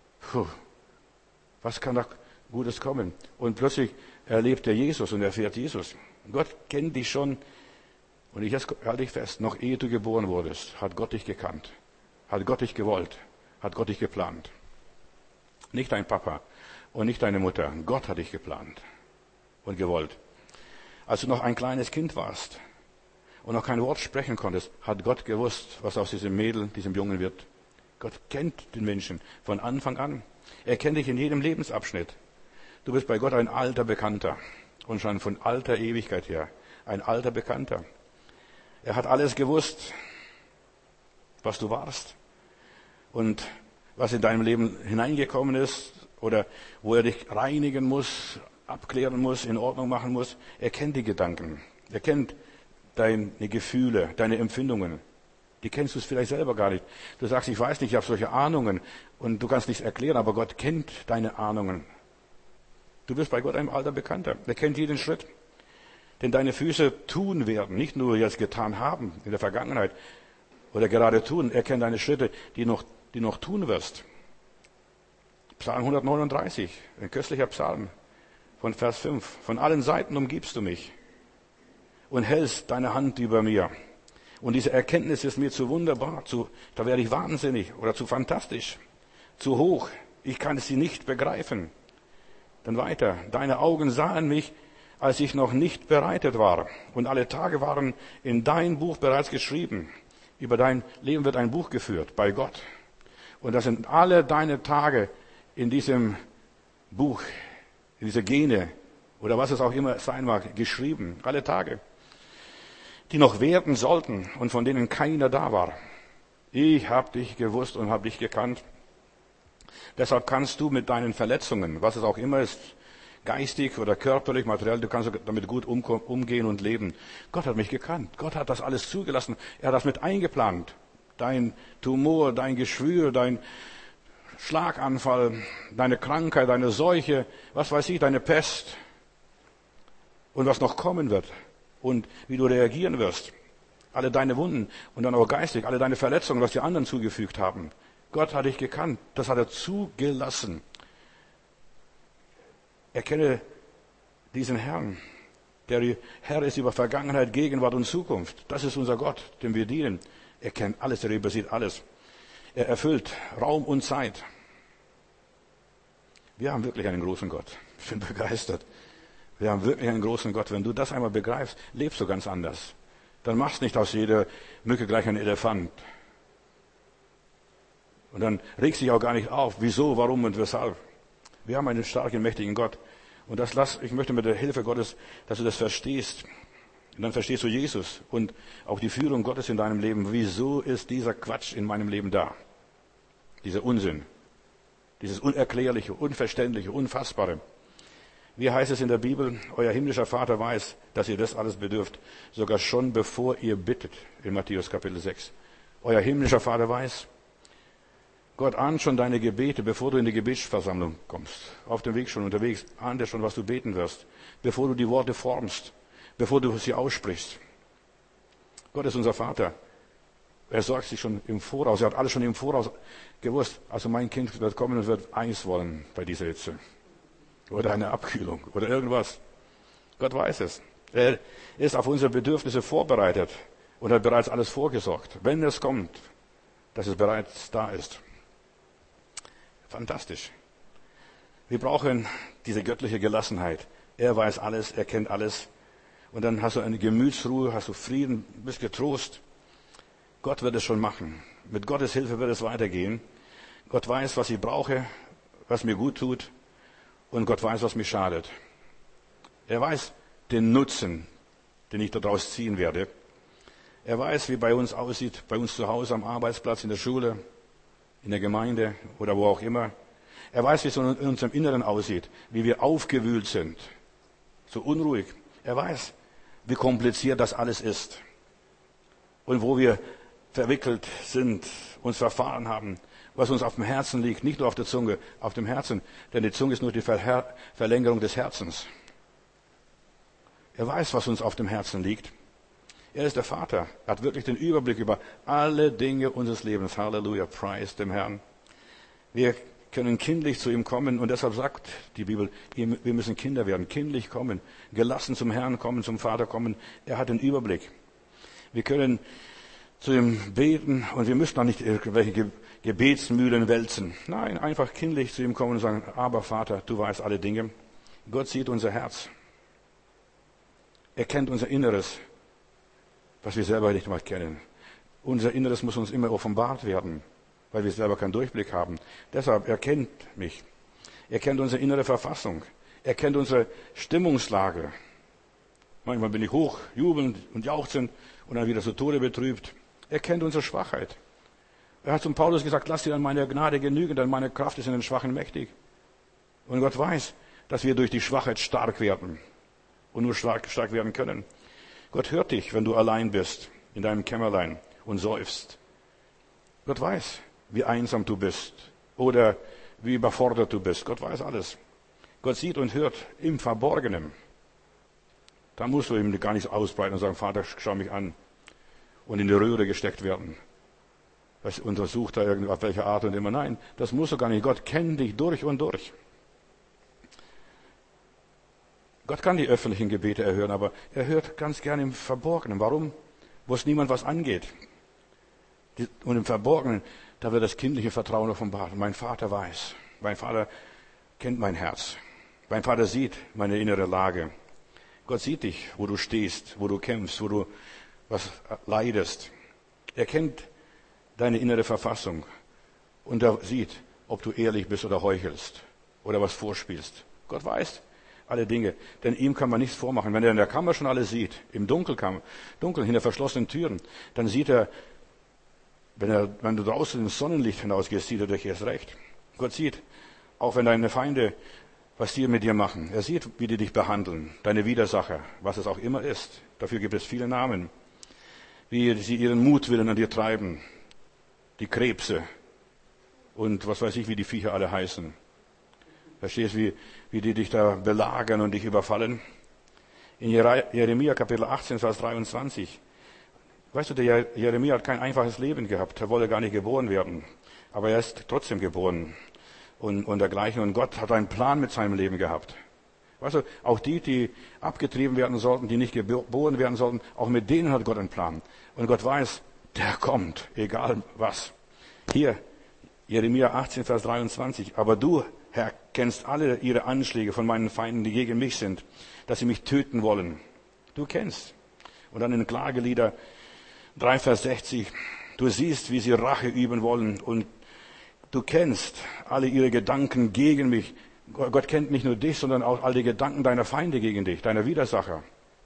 Was kann da Gutes kommen? Und plötzlich erlebt er Jesus und erfährt Jesus. Gott kennt dich schon. Und jetzt halte dich fest, noch ehe du geboren wurdest, hat Gott dich gekannt. Hat Gott dich gewollt. Hat Gott dich geplant. Nicht dein Papa und nicht deine Mutter. Gott hat dich geplant und gewollt. Als du noch ein kleines Kind warst und noch kein Wort sprechen konntest, hat Gott gewusst, was aus diesem Mädel, diesem Jungen wird. Gott kennt den Menschen von Anfang an. Er kennt dich in jedem Lebensabschnitt. Du bist bei Gott ein alter Bekannter. und schon von alter Ewigkeit her. Ein alter Bekannter. Er hat alles gewusst, was du warst und was in deinem Leben hineingekommen ist oder wo er dich reinigen muss, abklären muss, in Ordnung machen muss. Er kennt die Gedanken. Er kennt deine Gefühle, deine Empfindungen. Die kennst du vielleicht selber gar nicht. Du sagst, ich weiß nicht, ich habe solche Ahnungen und du kannst nichts erklären, aber Gott kennt deine Ahnungen. Du bist bei Gott ein alter Bekannter. Er kennt jeden Schritt. Denn deine Füße tun werden, nicht nur jetzt getan haben in der Vergangenheit oder gerade tun. Er kennt deine Schritte, die noch tun wirst. Psalm 139, ein köstlicher Psalm von Vers 5. Von allen Seiten umgibst du mich und hältst deine Hand über mir. Und diese Erkenntnis ist mir zu wunderbar, da werde ich wahnsinnig oder zu fantastisch, zu hoch. Ich kann sie nicht begreifen. Dann weiter. Deine Augen sahen mich, als ich noch nicht bereitet war. Und alle Tage waren in dein Buch bereits geschrieben. Über dein Leben wird ein Buch geführt bei Gott. Und das sind alle deine Tage in diesem Buch, in dieser Gene oder was es auch immer sein mag, geschrieben. Alle Tage, die noch werden sollten und von denen keiner da war. Ich habe dich gewusst und habe dich gekannt. Deshalb kannst du mit deinen Verletzungen, was es auch immer ist, geistig oder körperlich, materiell, du kannst damit gut umgehen und leben. Gott hat mich gekannt. Gott hat das alles zugelassen. Er hat das mit eingeplant. Dein Tumor, dein Geschwür, dein Schlaganfall, deine Krankheit, deine Seuche, was weiß ich, deine Pest und was noch kommen wird und wie du reagieren wirst. Alle deine Wunden und dann auch geistig, alle deine Verletzungen, was die anderen zugefügt haben. Gott hat dich gekannt. Das hat er zugelassen. Erkenne diesen Herrn, der Herr ist über Vergangenheit, Gegenwart und Zukunft. Das ist unser Gott, dem wir dienen. Er kennt alles, er übersieht alles. Er erfüllt Raum und Zeit. Wir haben wirklich einen großen Gott. Ich bin begeistert. Wir haben wirklich einen großen Gott. Wenn du das einmal begreifst, lebst du ganz anders. Dann machst nicht aus jeder Mücke gleich einen Elefant. Und dann regst dich auch gar nicht auf. Wieso, warum und weshalb. Wir haben einen starken, mächtigen Gott. Und ich möchte mit der Hilfe Gottes, dass du das verstehst. Und dann verstehst du Jesus und auch die Führung Gottes in deinem Leben. Wieso ist dieser Quatsch in meinem Leben da? Dieser Unsinn. Dieses Unerklärliche, Unverständliche, Unfassbare. Wie heißt es in der Bibel? Euer himmlischer Vater weiß, dass ihr das alles bedürft. Sogar schon bevor ihr bittet. In Matthäus Kapitel 6. Euer himmlischer Vater weiß. Gott ahnt schon deine Gebete, bevor du in die Gebetsversammlung kommst. Auf dem Weg schon unterwegs ahnt er schon, was du beten wirst. Bevor du die Worte formst. Bevor du sie aussprichst. Gott ist unser Vater. Er sorgt sich schon im Voraus. Er hat alles schon im Voraus gewusst. Also mein Kind wird kommen und wird Eis wollen bei dieser Hitze. Oder eine Abkühlung. Oder irgendwas. Gott weiß es. Er ist auf unsere Bedürfnisse vorbereitet. Und hat bereits alles vorgesorgt. Wenn es kommt, dass es bereits da ist. Fantastisch. Wir brauchen diese göttliche Gelassenheit. Er weiß alles, er kennt alles. Und dann hast du eine Gemütsruhe, hast du Frieden, bist getrost. Gott wird es schon machen. Mit Gottes Hilfe wird es weitergehen. Gott weiß, was ich brauche, was mir gut tut. Und Gott weiß, was mir schadet. Er weiß den Nutzen, den ich daraus ziehen werde. Er weiß, wie bei uns aussieht, bei uns zu Hause, am Arbeitsplatz, in der Schule, in der Gemeinde oder wo auch immer. Er weiß, wie es in unserem Inneren aussieht, wie wir aufgewühlt sind, so unruhig. Er weiß, wie kompliziert das alles ist und wo wir verwickelt sind, uns verfahren haben, was uns auf dem Herzen liegt, nicht nur auf der Zunge, auf dem Herzen, denn die Zunge ist nur die Verlängerung des Herzens. Er weiß, was uns auf dem Herzen liegt. Er ist der Vater. Er hat wirklich den Überblick über alle Dinge unseres Lebens. Halleluja, preis dem Herrn. Wir können kindlich zu ihm kommen und deshalb sagt die Bibel, wir müssen Kinder werden, kindlich kommen, gelassen zum Herrn kommen, zum Vater kommen. Er hat den Überblick. Wir können zu ihm beten und wir müssen auch nicht irgendwelche Gebetsmühlen wälzen. Nein, einfach kindlich zu ihm kommen und sagen, aber Vater, du weißt alle Dinge. Gott sieht unser Herz. Er kennt unser Inneres, was wir selber nicht mal kennen. Unser Inneres muss uns immer offenbart werden, weil wir selber keinen Durchblick haben. Deshalb, er kennt mich. Er kennt unsere innere Verfassung. Er kennt unsere Stimmungslage. Manchmal bin ich hoch, jubelnd und jauchzend und dann wieder so Tode betrübt. Er kennt unsere Schwachheit. Er hat zum Paulus gesagt, lass dir an meiner Gnade genügen, denn meine Kraft ist in den Schwachen mächtig. Und Gott weiß, dass wir durch die Schwachheit stark werden und nur stark werden können. Gott hört dich, wenn du allein bist, in deinem Kämmerlein und seufzt. Gott weiß, wie einsam du bist oder wie überfordert du bist. Gott weiß alles. Gott sieht und hört im Verborgenen. Da musst du ihm gar nicht ausbreiten und sagen, Vater, schau mich an und in die Röhre gesteckt werden. Das untersucht er irgendwie auf welche Art und immer. Nein, das musst du gar nicht. Gott kennt dich durch und durch. Gott kann die öffentlichen Gebete erhören, aber er hört ganz gerne im Verborgenen. Warum? Wo es niemand was angeht. Und im Verborgenen, da wird das kindliche Vertrauen offenbart. Mein Vater weiß. Mein Vater kennt mein Herz. Mein Vater sieht meine innere Lage. Gott sieht dich, wo du stehst, wo du kämpfst, wo du was leidest. Er kennt deine innere Verfassung. Und er sieht, ob du ehrlich bist oder heuchelst oder was vorspielst. Gott weiß alle Dinge, denn ihm kann man nichts vormachen. Wenn er in der Kammer schon alles sieht, im Dunkel hinter verschlossenen Türen, dann sieht er, wenn du draußen ins Sonnenlicht hinausgehst, sieht er dich erst recht. Gott sieht, auch wenn deine Feinde, was die mit dir machen. Er sieht, wie die dich behandeln, deine Widersacher, was es auch immer ist. Dafür gibt es viele Namen. Wie sie ihren Mutwillen an dir treiben. Die Krebse und was weiß ich, wie die Viecher alle heißen. Verstehst du, wie die dich da belagern und dich überfallen? In Jeremia Kapitel 18, Vers 23. Weißt du, der Jeremia hat kein einfaches Leben gehabt. Er wollte gar nicht geboren werden. Aber er ist trotzdem geboren. Und dergleichen. Und Gott hat einen Plan mit seinem Leben gehabt. Weißt du, auch die abgetrieben werden sollten, die nicht geboren werden sollten, auch mit denen hat Gott einen Plan. Und Gott weiß, der kommt, egal was. Hier, Jeremia 18, Vers 23. Aber du, Herr, kennst alle ihre Anschläge von meinen Feinden, die gegen mich sind, dass sie mich töten wollen. Du kennst. Und dann in Klagelieder 3, Vers 60. Du siehst, wie sie Rache üben wollen und du kennst alle ihre Gedanken gegen mich. Gott kennt nicht nur dich, sondern auch all die Gedanken deiner Feinde gegen dich, deiner Widersacher.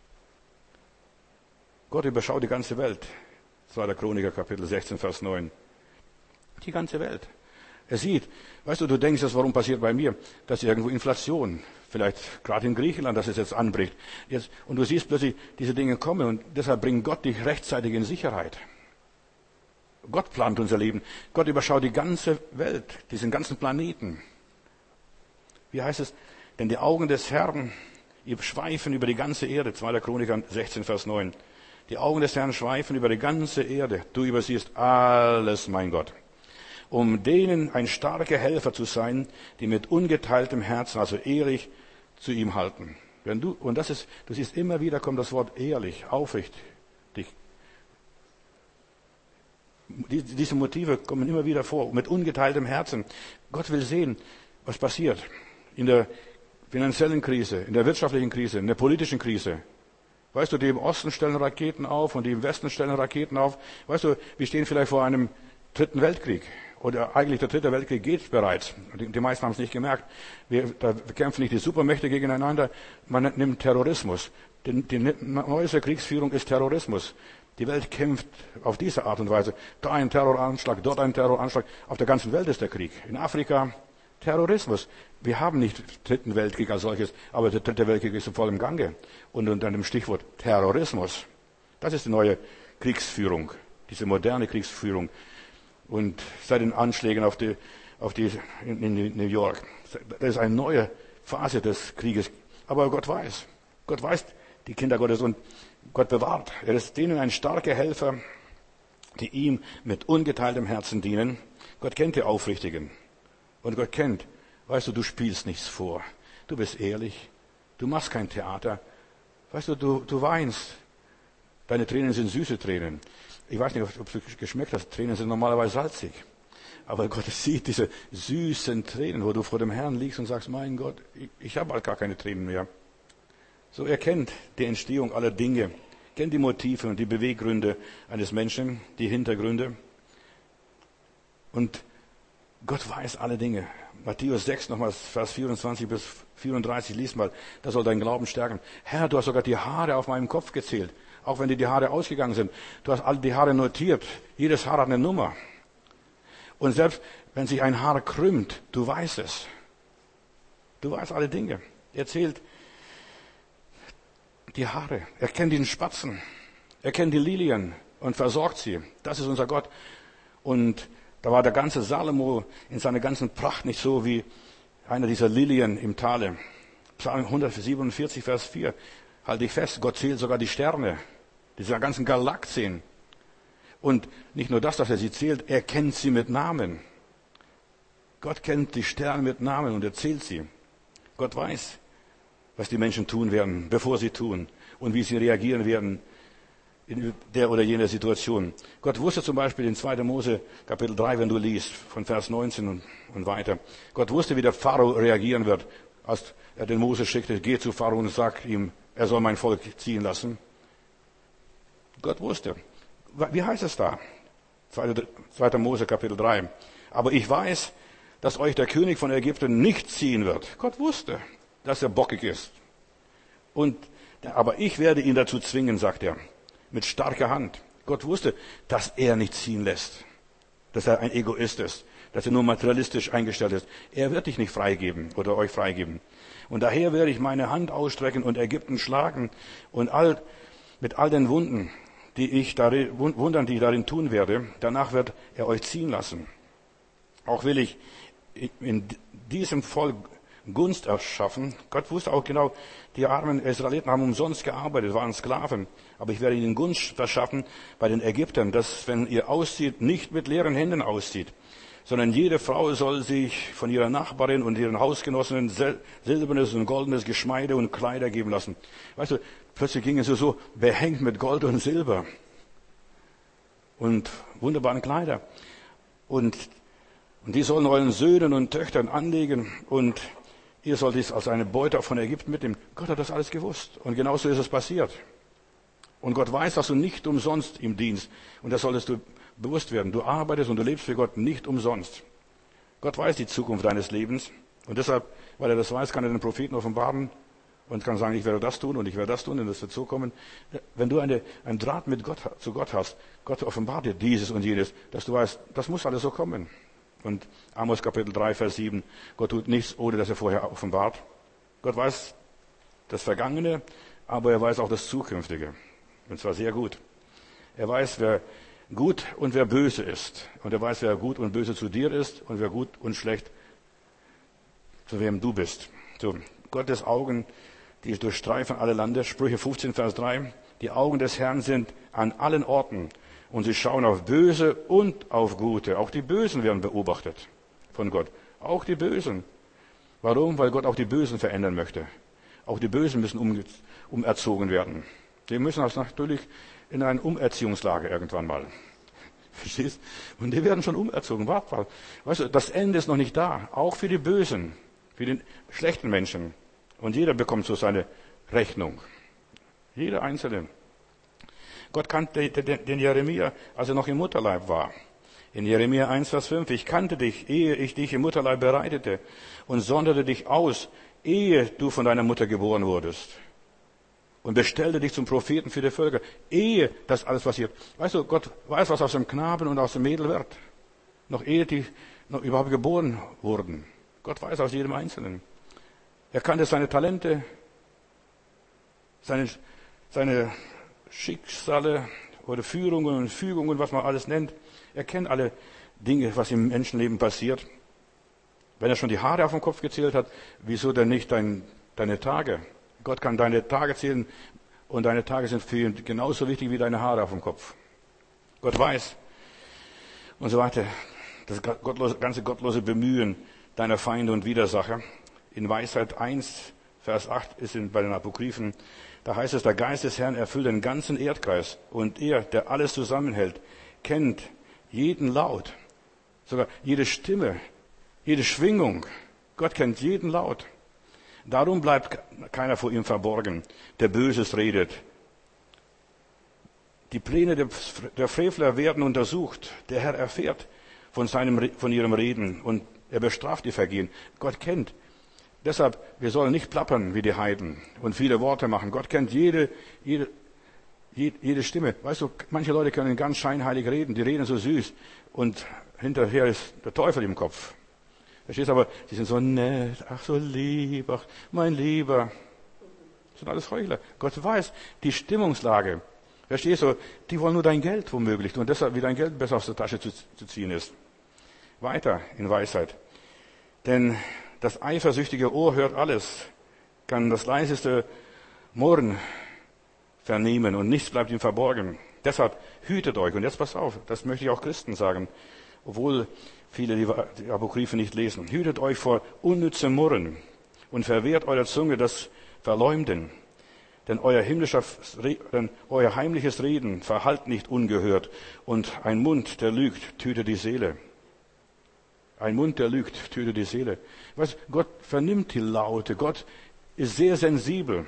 Gott überschaut die ganze Welt. 2. Chroniker, Kapitel 16, Vers 9. Die ganze Welt. Er sieht, weißt du, du denkst, das warum passiert bei mir, dass irgendwo Inflation, vielleicht gerade in Griechenland, dass es jetzt anbricht. Und du siehst plötzlich, diese Dinge kommen und deshalb bringt Gott dich rechtzeitig in Sicherheit. Gott plant unser Leben. Gott überschaut die ganze Welt, diesen ganzen Planeten. Wie heißt es? Denn die Augen des Herrn schweifen über die ganze Erde. 2. Chroniker 16, Vers 9. Die Augen des Herrn schweifen über die ganze Erde. Du übersiehst alles, mein Gott. Um denen ein starker Helfer zu sein, die mit ungeteiltem Herzen, also ehrlich, zu ihm halten. Du siehst immer wieder kommt das Wort ehrlich, aufrichtig. Diese Motive kommen immer wieder vor, mit ungeteiltem Herzen. Gott will sehen, was passiert in der finanziellen Krise, in der wirtschaftlichen Krise, in der politischen Krise. Weißt du, die im Osten stellen Raketen auf und die im Westen stellen Raketen auf. Weißt du, wir stehen vielleicht vor einem 3. Weltkrieg. Oder eigentlich der 3. Weltkrieg geht bereits. Die meisten haben es nicht gemerkt. Wir kämpfen nicht die Supermächte gegeneinander. Man nimmt Terrorismus. Die neueste Kriegsführung ist Terrorismus. Die Welt kämpft auf diese Art und Weise. Da ein Terroranschlag, dort ein Terroranschlag. Auf der ganzen Welt ist der Krieg. In Afrika Terrorismus. Wir haben nicht den 3. Weltkrieg als solches, aber der 3. Weltkrieg ist voll im Gange. Und unter dem Stichwort Terrorismus. Das ist die neue Kriegsführung. Diese moderne Kriegsführung. Und seit den Anschlägen in New York. Das ist eine neue Phase des Krieges. Aber Gott weiß die Kinder Gottes und Gott bewahrt. Er ist denen ein starker Helfer, die ihm mit ungeteiltem Herzen dienen. Gott kennt die Aufrichtigen. Und Gott kennt, weißt du, du spielst nichts vor. Du bist ehrlich. Du machst kein Theater. Weißt du, du weinst. Deine Tränen sind süße Tränen. Ich weiß nicht, ob du geschmeckt hast. Tränen sind normalerweise salzig. Aber Gott sieht diese süßen Tränen, wo du vor dem Herrn liegst und sagst, mein Gott, ich habe halt gar keine Tränen mehr. So, er kennt die Entstehung aller Dinge, kennt die Motive und die Beweggründe eines Menschen, die Hintergründe. Und Gott weiß alle Dinge. Matthäus 6, nochmal Vers 24 bis 34, lies mal. Das soll deinen Glauben stärken. Herr, du hast sogar die Haare auf meinem Kopf gezählt. Auch wenn dir die Haare ausgegangen sind. Du hast alle die Haare notiert. Jedes Haar hat eine Nummer. Und selbst wenn sich ein Haar krümmt, du weißt es. Du weißt alle Dinge. Er zählt die Haare. Er kennt den Spatzen. Er kennt die Lilien und versorgt sie. Das ist unser Gott. Und da war der ganze Salomo in seiner ganzen Pracht nicht so wie einer dieser Lilien im Tale. Psalm 147, Vers 4. Halte ich fest, Gott zählt sogar die Sterne, dieser ganzen Galaxien. Und nicht nur das, dass er sie zählt, er kennt sie mit Namen. Gott kennt die Sterne mit Namen und er zählt sie. Gott weiß, was die Menschen tun werden, bevor sie tun und wie sie reagieren werden in der oder jener Situation. Gott wusste zum Beispiel in 2. Mose Kapitel 3, wenn du liest, von Vers 19 und weiter. Gott wusste, wie der Pharao reagieren wird, als er den Mose schickte, geh zu Pharao und sag ihm, er soll mein Volk ziehen lassen. Gott wusste. Wie heißt es da? 2. Mose Kapitel 3. Aber ich weiß, dass euch der König von Ägypten nicht ziehen wird. Gott wusste, dass er bockig ist. Aber ich werde ihn dazu zwingen, sagt er, mit starker Hand. Gott wusste, dass er nicht ziehen lässt, dass er ein Egoist ist, dass er nur materialistisch eingestellt ist. Er wird dich nicht freigeben oder euch freigeben. Und daher werde ich meine Hand ausstrecken und Ägypten schlagen und mit all den Wundern, die ich darin tun werde, danach wird er euch ziehen lassen. Auch will ich in diesem Volk Gunst erschaffen. Gott wusste auch genau, die armen Israeliten haben umsonst gearbeitet, waren Sklaven. Aber ich werde ihnen Gunst verschaffen bei den Ägyptern, dass, wenn ihr auszieht, nicht mit leeren Händen auszieht, sondern jede Frau soll sich von ihrer Nachbarin und ihren Hausgenossinnen silbernes und goldenes Geschmeide und Kleider geben lassen. Weißt du, plötzlich gingen sie so behängt mit Gold und Silber und wunderbaren Kleider. Und die sollen euren Söhnen und Töchtern anlegen und ihr sollt dies als eine Beute von Ägypten mitnehmen. Gott hat das alles gewusst. Und genauso ist es passiert. Und Gott weiß, dass du nicht umsonst ihm dienst. Und das solltest du bewusst werden. Du arbeitest und du lebst für Gott nicht umsonst. Gott weiß die Zukunft deines Lebens. Und deshalb, weil er das weiß, kann er den Propheten offenbaren und kann sagen, ich werde das tun und ich werde das tun und das wird so kommen. Wenn du einen Draht mit Gott, zu Gott hast, Gott offenbart dir dieses und jenes, dass du weißt, das muss alles so kommen. Und Amos Kapitel 3, Vers 7, Gott tut nichts, ohne dass er vorher offenbart. Gott weiß das Vergangene, aber er weiß auch das Zukünftige. Und zwar sehr gut. Er weiß, wer gut und wer böse ist. Und er weiß, wer gut und böse zu dir ist und wer gut und schlecht zu wem du bist. So, Gottes Augen, die durchstreifen alle Lande. Sprüche 15, Vers 3. Die Augen des Herrn sind an allen Orten. Und sie schauen auf Böse und auf Gute. Auch die Bösen werden beobachtet von Gott. Auch die Bösen. Warum? Weil Gott auch die Bösen verändern möchte. Auch die Bösen müssen umerzogen werden. Die müssen also natürlich in ein Umerziehungslager irgendwann mal. Verstehst? Und die werden schon umerzogen. Warte mal. Weißt du, das Ende ist noch nicht da. Auch für die Bösen. Für die schlechten Menschen. Und jeder bekommt so seine Rechnung. Jeder Einzelne. Gott kannte den Jeremia, als er noch im Mutterleib war. In Jeremia 1, Vers 5. Ich kannte dich, ehe ich dich im Mutterleib bereitete und sonderte dich aus, ehe du von deiner Mutter geboren wurdest. Und bestellte dich zum Propheten für die Völker, ehe das alles passiert. Weißt du, Gott weiß, was aus dem Knaben und aus dem Mädel wird. Noch ehe die noch überhaupt geboren wurden. Gott weiß aus jedem Einzelnen. Er kannte seine Talente, seine Schicksale oder Führungen und Fügungen, was man alles nennt. Er kennt alle Dinge, was im Menschenleben passiert. Wenn er schon die Haare auf dem Kopf gezählt hat, wieso denn nicht deine Tage? Gott kann deine Tage zählen und deine Tage sind für ihn genauso wichtig wie deine Haare auf dem Kopf. Gott weiß und so weiter. Das ganze gottlose Bemühen deiner Feinde und Widersacher. In Weisheit 1, Vers 8 ist bei den Apokryphen, da heißt es, der Geist des Herrn erfüllt den ganzen Erdkreis und er, der alles zusammenhält, kennt jeden Laut, sogar jede Stimme, jede Schwingung. Gott kennt jeden Laut. Darum bleibt keiner vor ihm verborgen, der Böses redet. Die Pläne der Frevler werden untersucht. Der Herr erfährt von ihrem Reden und er bestraft die Vergehen. Gott kennt. Deshalb, wir sollen nicht plappern wie die Heiden und viele Worte machen. Gott kennt jede Stimme. Weißt du, manche Leute können ganz scheinheilig reden, die reden so süß und hinterher ist der Teufel im Kopf. Verstehst du, aber die sind so nett, ach so lieb, ach mein Lieber. Das sind alles Heuchler. Gott weiß die Stimmungslage. Verstehst du, die wollen nur dein Geld womöglich und deshalb, wie dein Geld besser aus der Tasche zu ziehen ist. Weiter in Weisheit. Denn das eifersüchtige Ohr hört alles, kann das leiseste Murren vernehmen und nichts bleibt ihm verborgen. Deshalb hütet euch. Und jetzt pass auf, das möchte ich auch Christen sagen, obwohl viele die Apokryphen nicht lesen. Hütet euch vor unnützem Murren und verwehrt eurer Zunge das Verleumden. Denn euer heimliches Reden verhallt nicht ungehört und ein Mund, der lügt, tötet die Seele. Ein Mund, der lügt, tötet die Seele. Weißt, Gott vernimmt die Laute. Gott ist sehr sensibel.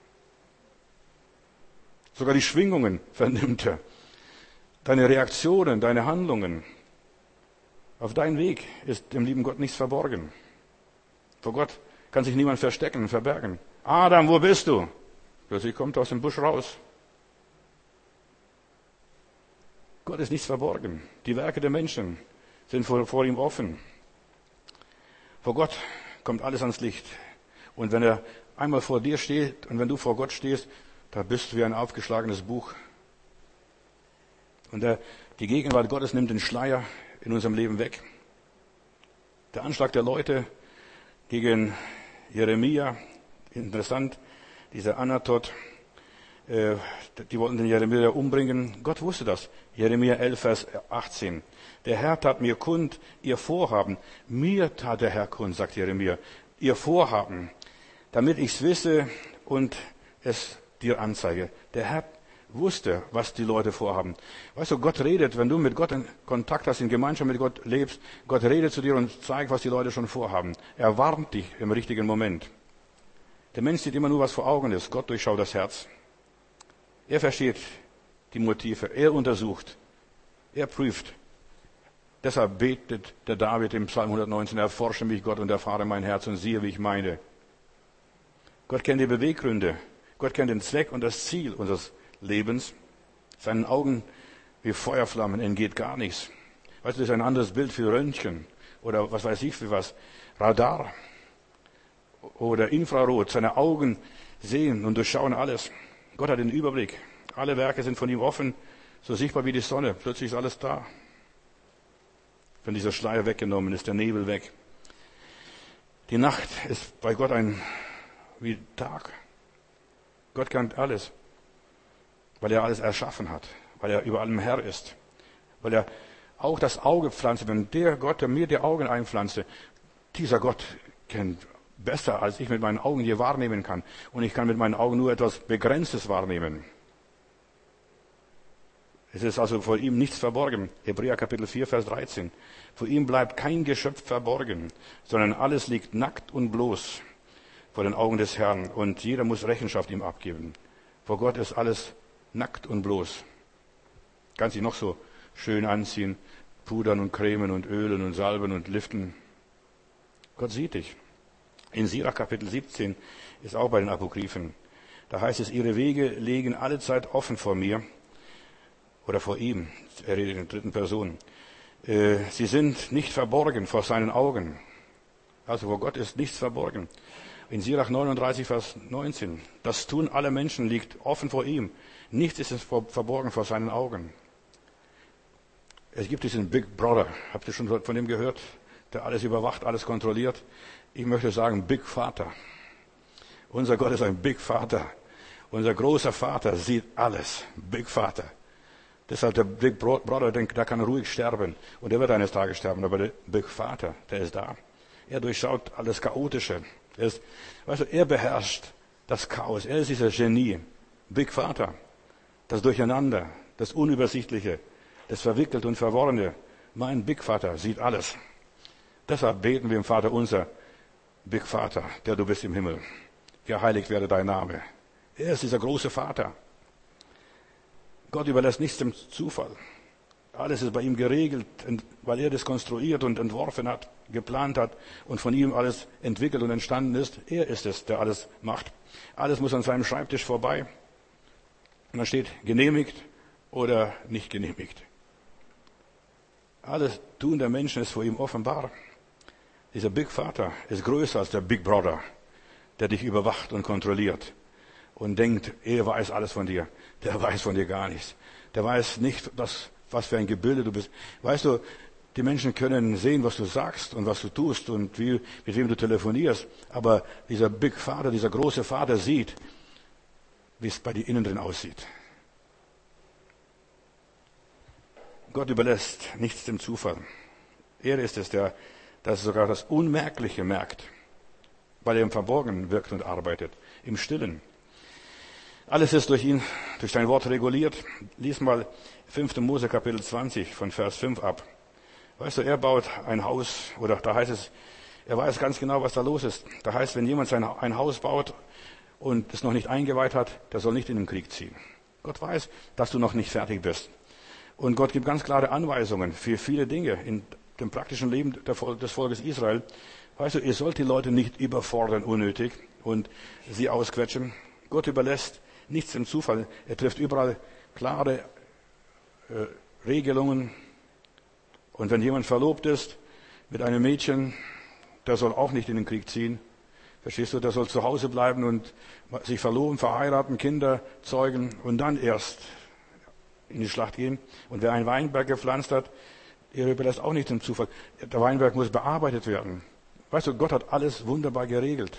Sogar die Schwingungen vernimmt er. Deine Reaktionen, deine Handlungen. Auf deinen Weg ist dem lieben Gott nichts verborgen. Vor Gott kann sich niemand verstecken und verbergen. Adam, wo bist du? Plötzlich kommt er aus dem Busch raus. Gott ist nichts verborgen. Die Werke der Menschen sind vor ihm offen. Vor Gott kommt alles ans Licht. Und wenn er einmal vor dir steht und wenn du vor Gott stehst, da bist du wie ein aufgeschlagenes Buch. Und die Gegenwart Gottes nimmt den Schleier in unserem Leben weg. Der Anschlag der Leute gegen Jeremia, interessant, dieser Anatot, die wollten den Jeremia umbringen. Gott wusste das. Jeremia 11, Vers 18. Der Herr tat mir kund, ihr Vorhaben. Mir tat der Herr kund, sagt Jeremia, ihr Vorhaben, damit ich's wisse und es dir anzeige. Der Herr wusste, was die Leute vorhaben. Weißt du, Gott redet, wenn du mit Gott in Kontakt hast, in Gemeinschaft mit Gott lebst, Gott redet zu dir und zeigt, was die Leute schon vorhaben. Er warnt dich im richtigen Moment. Der Mensch sieht immer nur, was vor Augen ist. Gott durchschaut das Herz. Er versteht die Motive. Er untersucht. Er prüft. Deshalb betet der David im Psalm 119, erforsche mich Gott und erfahre mein Herz und siehe, wie ich meine. Gott kennt die Beweggründe. Gott kennt den Zweck und das Ziel unseres Lebens. Seinen Augen wie Feuerflammen entgeht gar nichts. Weißt du, das ist ein anderes Bild für Röntgen oder was weiß ich für was. Radar oder Infrarot. Seine Augen sehen und durchschauen alles. Gott hat den Überblick. Alle Werke sind von ihm offen, so sichtbar wie die Sonne. Plötzlich ist alles da. Wenn dieser Schleier weggenommen ist, der Nebel weg. Die Nacht ist bei Gott wie Tag. Gott kennt alles, weil er alles erschaffen hat, weil er über allem Herr ist, weil er auch das Auge pflanzt. Wenn der Gott, der mir die Augen einpflanzte, dieser Gott kennt besser, als ich mit meinen Augen je wahrnehmen kann. Und ich kann mit meinen Augen nur etwas Begrenztes wahrnehmen. Es ist also vor ihm nichts verborgen. Hebräer Kapitel 4, Vers 13. Vor ihm bleibt kein Geschöpf verborgen, sondern alles liegt nackt und bloß vor den Augen des Herrn. Und jeder muss Rechenschaft ihm abgeben. Vor Gott ist alles nackt und bloß. Kannst dich noch so schön anziehen, pudern und cremen und ölen und salben und liften. Gott sieht dich. In Sirach Kapitel 17 ist auch bei den Apokryphen. Da heißt es, ihre Wege liegen allezeit offen vor mir. Oder vor ihm. Er redet in der dritten Person. Sie sind nicht verborgen vor seinen Augen. Also vor Gott ist nichts verborgen. In Sirach 39, Vers 19. Das Tun aller Menschen liegt offen vor ihm. Nichts ist verborgen vor seinen Augen. Es gibt diesen Big Brother. Habt ihr schon von dem gehört? Der alles überwacht, alles kontrolliert. Ich möchte sagen, Big Vater. Unser Gott ist ein Big Vater. Unser großer Vater sieht alles. Big Vater. Deshalb der Big Brother denkt, der kann ruhig sterben. Und er wird eines Tages sterben. Aber der Big Vater, der ist da. Er durchschaut alles Chaotische. Er beherrscht das Chaos. Er ist dieser Genie. Big Vater. Das Durcheinander, das Unübersichtliche, das Verwickelte und Verworrene. Mein Big Vater sieht alles. Deshalb beten wir im Vater unser, Big Vater, der du bist im Himmel. Geheiligt werde dein Name. Er ist dieser große Vater. Gott überlässt nichts dem Zufall. Alles ist bei ihm geregelt, weil er das konstruiert und entworfen hat, geplant hat und von ihm alles entwickelt und entstanden ist. Er ist es, der alles macht. Alles muss an seinem Schreibtisch vorbei. Und dann steht genehmigt oder nicht genehmigt. Alles Tun der Menschen ist vor ihm offenbar. Dieser Big Vater ist größer als der Big Brother, der dich überwacht und kontrolliert und denkt, er weiß alles von dir. Der weiß von dir gar nichts. Der weiß nicht, was für ein Gebilde du bist. Weißt du, die Menschen können sehen, was du sagst und was du tust und mit wem du telefonierst. Aber dieser Big Vater, dieser große Vater sieht, wie es bei dir innen drin aussieht. Gott überlässt nichts dem Zufall. Er ist es, der das sogar das Unmerkliche merkt, weil er im Verborgenen wirkt und arbeitet, im Stillen. Alles ist durch ihn, durch sein Wort reguliert. Lies mal 5. Mose Kapitel 20 von Vers 5 ab. Weißt du, er baut ein Haus, oder da heißt es, er weiß ganz genau, was da los ist. Da heißt, wenn jemand ein Haus baut und es noch nicht eingeweiht hat, der soll nicht in den Krieg ziehen. Gott weiß, dass du noch nicht fertig bist. Und Gott gibt ganz klare Anweisungen für viele Dinge in dem praktischen Leben des Volkes Israel. Weißt du, ihr sollt die Leute nicht überfordern unnötig und sie ausquetschen. Gott überlässt nichts dem Zufall. Er trifft überall klare Regelungen. Und wenn jemand verlobt ist mit einem Mädchen, der soll auch nicht in den Krieg ziehen. Verstehst du? Der soll zu Hause bleiben und sich verloben, verheiraten, Kinder zeugen und dann erst in die Schlacht gehen. Und wer einen Weinberg gepflanzt hat, er überlässt auch nicht dem Zufall. Der Weinberg muss bearbeitet werden. Weißt du, Gott hat alles wunderbar geregelt.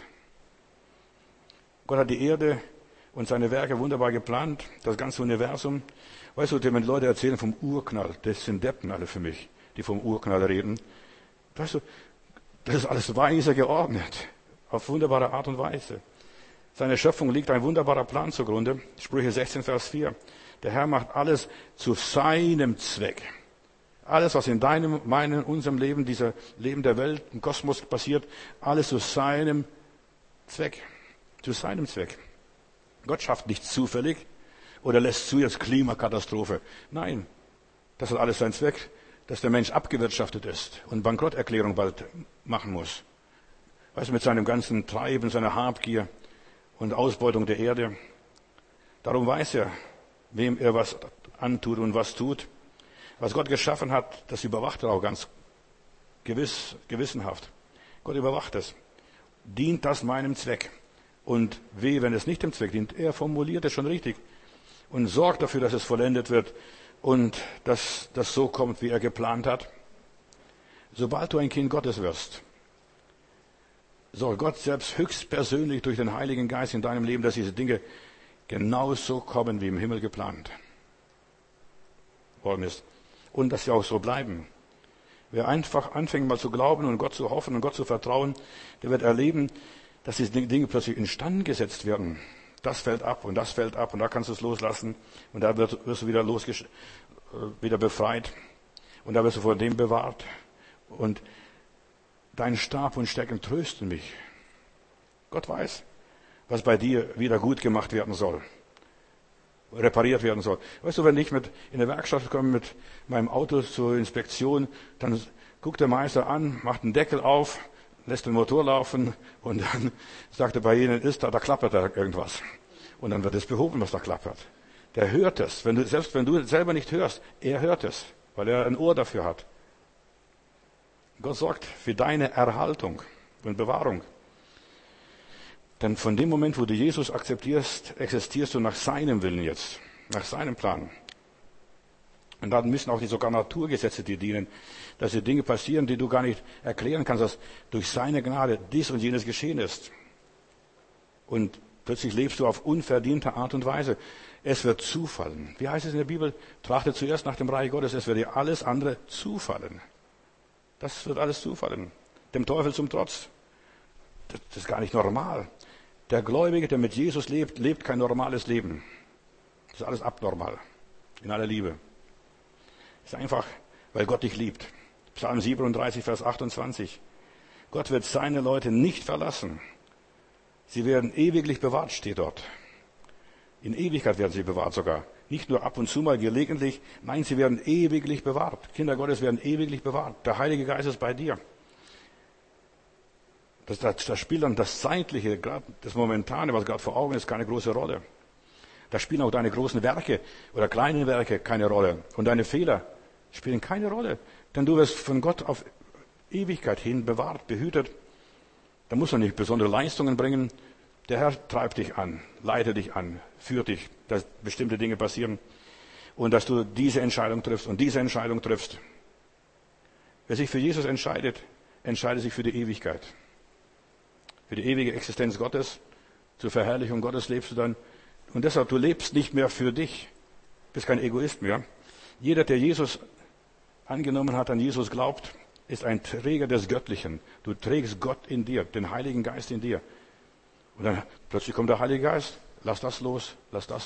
Gott hat die Erde und seine Werke wunderbar geplant, das ganze Universum. Weißt du, wenn Leute erzählen vom Urknall, das sind Deppen alle für mich, die vom Urknall reden. Weißt du, das ist alles weise geordnet, auf wunderbare Art und Weise. Seiner Schöpfung liegt ein wunderbarer Plan zugrunde. Sprüche 16, Vers 4. Der Herr macht alles zu seinem Zweck. Alles, was in deinem, meinem, unserem Leben, dieser Leben der Welt, im Kosmos passiert, alles zu seinem Zweck. Zu seinem Zweck. Gott schafft nicht zufällig oder lässt zu jetzt Klimakatastrophe. Nein, das hat alles seinen Zweck, dass der Mensch abgewirtschaftet ist und Bankrotterklärung bald machen muss. Weißt du, mit seinem ganzen Treiben, seiner Habgier und Ausbeutung der Erde. Darum weiß er, wem er was antut und was tut. Was Gott geschaffen hat, das überwacht er auch ganz gewissenhaft. Gott überwacht es. Dient das meinem Zweck? Und weh, wenn es nicht dem Zweck dient. Er formuliert es schon richtig und sorgt dafür, dass es vollendet wird und dass das so kommt, wie er geplant hat. Sobald du ein Kind Gottes wirst, soll Gott selbst höchstpersönlich durch den Heiligen Geist in deinem Leben, dass diese Dinge genauso kommen, wie im Himmel geplant worden ist. Und dass sie auch so bleiben. Wer einfach anfängt mal zu glauben und Gott zu hoffen und Gott zu vertrauen, der wird erleben, dass diese Dinge plötzlich instand gesetzt werden. Das fällt ab und das fällt ab und da kannst du es loslassen und da wirst du wieder befreit und da wirst du vor dem bewahrt und dein Stab und Stecken trösten mich. Gott weiß, was bei dir wieder gut gemacht werden soll, repariert werden soll. Weißt du, wenn ich in der Werkstatt komme mit meinem Auto zur Inspektion, dann guckt der Meister an, macht den Deckel auf, lässt den Motor laufen und dann sagt er, bei Ihnen da klappert da irgendwas. Und dann wird es behoben, was da klappert. Der hört es. Selbst wenn du selber nicht hörst, er hört es, weil er ein Ohr dafür hat. Gott sorgt für deine Erhaltung und Bewahrung. Denn von dem Moment, wo du Jesus akzeptierst, existierst du nach seinem Willen jetzt, nach seinem Plan. Und dann müssen auch sogar Naturgesetze dir dienen, dass die Dinge passieren, die du gar nicht erklären kannst, dass durch seine Gnade dies und jenes geschehen ist. Und plötzlich lebst du auf unverdiente Art und Weise. Es wird zufallen. Wie heißt es in der Bibel? Trachte zuerst nach dem Reich Gottes, es wird dir alles andere zufallen. Das wird alles zufallen. Dem Teufel zum Trotz. Das ist gar nicht normal. Der Gläubige, der mit Jesus lebt, lebt kein normales Leben. Das ist alles abnormal. In aller Liebe. Das ist einfach, weil Gott dich liebt. Psalm 37, Vers 28. Gott wird seine Leute nicht verlassen. Sie werden ewiglich bewahrt, steht dort. In Ewigkeit werden sie bewahrt sogar. Nicht nur ab und zu mal gelegentlich. Nein, sie werden ewiglich bewahrt. Kinder Gottes werden ewiglich bewahrt. Der Heilige Geist ist bei dir. Das spielt dann das Zeitliche, gerade das Momentane, was gerade vor Augen ist, keine große Rolle. Da spielen auch deine großen Werke oder kleinen Werke keine Rolle. Und deine Fehler spielen keine Rolle. Denn du wirst von Gott auf Ewigkeit hin bewahrt, behütet. Da musst du nicht besondere Leistungen bringen. Der Herr treibt dich an, leitet dich an, führt dich, dass bestimmte Dinge passieren. Und dass du diese Entscheidung triffst und diese Entscheidung triffst. Wer sich für Jesus entscheidet, entscheidet sich für die Ewigkeit. Für die ewige Existenz Gottes, zur Verherrlichung Gottes lebst du dann. Und deshalb, du lebst nicht mehr für dich. Bist kein Egoist mehr. Jeder, der Jesus angenommen hat, an Jesus glaubt, ist ein Träger des Göttlichen. Du trägst Gott in dir, den Heiligen Geist in dir. Und dann plötzlich kommt der Heilige Geist. Lass das los,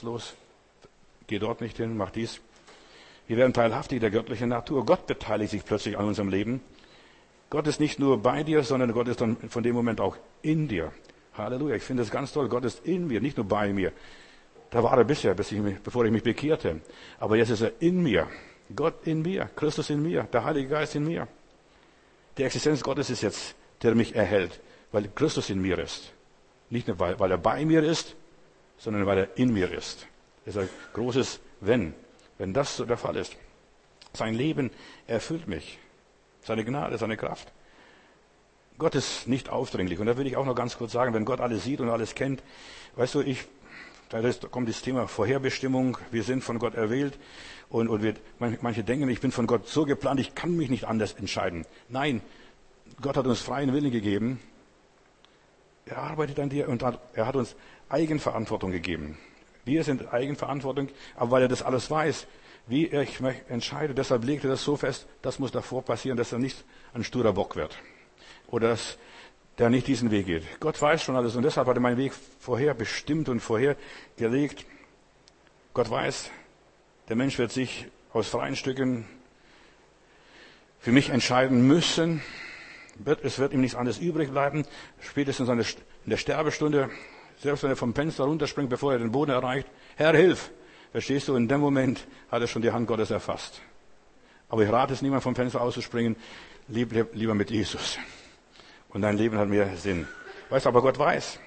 geh dort nicht hin, mach dies. Wir werden teilhaftig der göttlichen Natur. Gott beteiligt sich plötzlich an unserem Leben. Gott ist nicht nur bei dir, sondern Gott ist dann von dem Moment auch in dir. Halleluja, ich finde das ganz toll. Gott ist in mir, nicht nur bei mir. Da war er bisher, bevor ich mich bekehrte. Aber jetzt ist er in mir. Gott in mir, Christus in mir, der Heilige Geist in mir. Die Existenz Gottes ist jetzt, der mich erhält, weil Christus in mir ist. Nicht nur, weil er bei mir ist, sondern weil er in mir ist. Das ist ein großes Wenn das so der Fall ist. Sein Leben erfüllt mich. Seine Gnade, seine Kraft. Gott ist nicht aufdringlich. Und da will ich auch noch ganz kurz sagen, wenn Gott alles sieht und alles kennt, weißt du, da kommt das Thema Vorherbestimmung. Wir sind von Gott erwählt. Und manche denken, ich bin von Gott so geplant, ich kann mich nicht anders entscheiden. Nein, Gott hat uns freien Willen gegeben. Er arbeitet an dir und er hat uns Eigenverantwortung gegeben. Wir sind Eigenverantwortung, aber weil er das alles weiß, wie ich mich entscheide, deshalb legt er das so fest, das muss davor passieren, dass er nicht ein sturer Bock wird. Oder dass der nicht diesen Weg geht. Gott weiß schon alles und deshalb hat er meinen Weg vorher bestimmt und vorher gelegt. Gott weiß, der Mensch wird sich aus freien Stücken für mich entscheiden müssen. Es wird ihm nichts anderes übrig bleiben. Spätestens in der Sterbestunde, selbst wenn er vom Fenster runterspringt, bevor er den Boden erreicht, Herr, hilf! Verstehst du, in dem Moment hat er schon die Hand Gottes erfasst. Aber ich rate es niemand vom Fenster auszuspringen, lieber mit Jesus. Und dein Leben hat mehr Sinn. Weißt du, aber Gott weiß,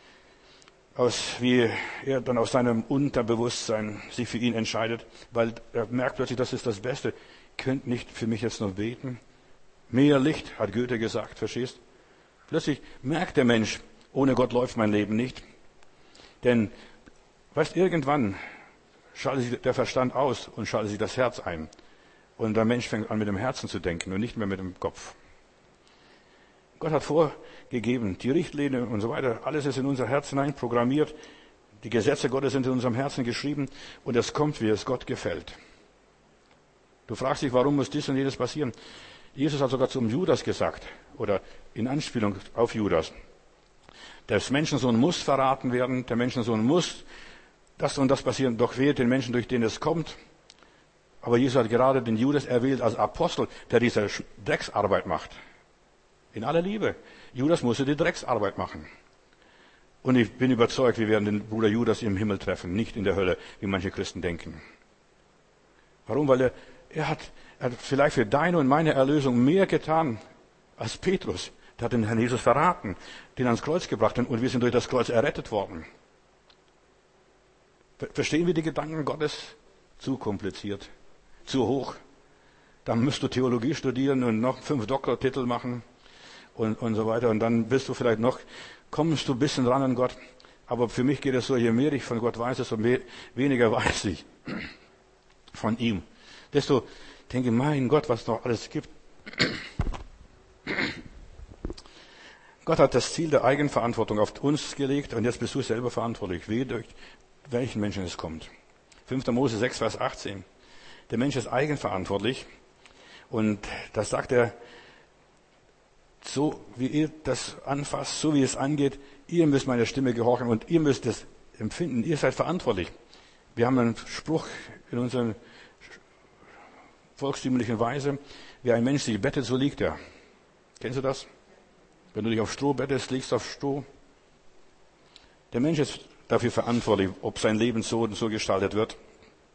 wie er dann aus seinem Unterbewusstsein sich für ihn entscheidet, weil er merkt plötzlich, das ist das Beste. Könnt nicht für mich jetzt noch beten? Mehr Licht, hat Goethe gesagt, verstehst? Plötzlich merkt der Mensch, ohne Gott läuft mein Leben nicht. Denn, weißt, irgendwann schaltet sich der Verstand aus und schaltet sich das Herz ein. Und der Mensch fängt an, mit dem Herzen zu denken und nicht mehr mit dem Kopf. Gott hat vorgegeben, die Richtlinie und so weiter, alles ist in unser Herz hinein programmiert. Die Gesetze Gottes sind in unserem Herzen geschrieben und es kommt, wie es Gott gefällt. Du fragst dich, warum muss dies und jenes passieren? Jesus hat sogar zum Judas gesagt, oder in Anspielung auf Judas, der Menschensohn muss verraten werden, der Menschensohn muss das und das passieren, doch wehe den Menschen, durch den es kommt. Aber Jesus hat gerade den Judas erwählt als Apostel, der diese Drecksarbeit macht. In aller Liebe. Judas musste die Drecksarbeit machen. Und ich bin überzeugt, wir werden den Bruder Judas im Himmel treffen, nicht in der Hölle, wie manche Christen denken. Warum? Weil er hat vielleicht für deine und meine Erlösung mehr getan als Petrus. Der hat den Herrn Jesus verraten, den ans Kreuz gebracht und wir sind durch das Kreuz errettet worden. Verstehen wir die Gedanken Gottes? Zu kompliziert, zu hoch. Dann musst du Theologie studieren und noch 5 Doktortitel machen und so weiter. Und dann kommst du ein bisschen ran an Gott. Aber für mich geht es so, je mehr ich von Gott weiß, desto weniger weiß ich von ihm. Desto denke, mein Gott, was es noch alles gibt. Gott hat das Ziel der Eigenverantwortung auf uns gelegt und jetzt bist du selber verantwortlich, wie durch welchen Menschen es kommt. 5. Mose 6, Vers 18. Der Mensch ist eigenverantwortlich und das sagt er, so wie ihr das anfasst, so wie es angeht, ihr müsst meiner Stimme gehorchen und ihr müsst es empfinden, ihr seid verantwortlich. Wir haben einen Spruch in unserer volkstümlichen Weise, wie ein Mensch sich bettet, so liegt er. Kennst du das? Wenn du dich auf Stroh bettest, liegst du auf Stroh. Der Mensch ist dafür verantwortlich, ob sein Leben so und so gestaltet wird.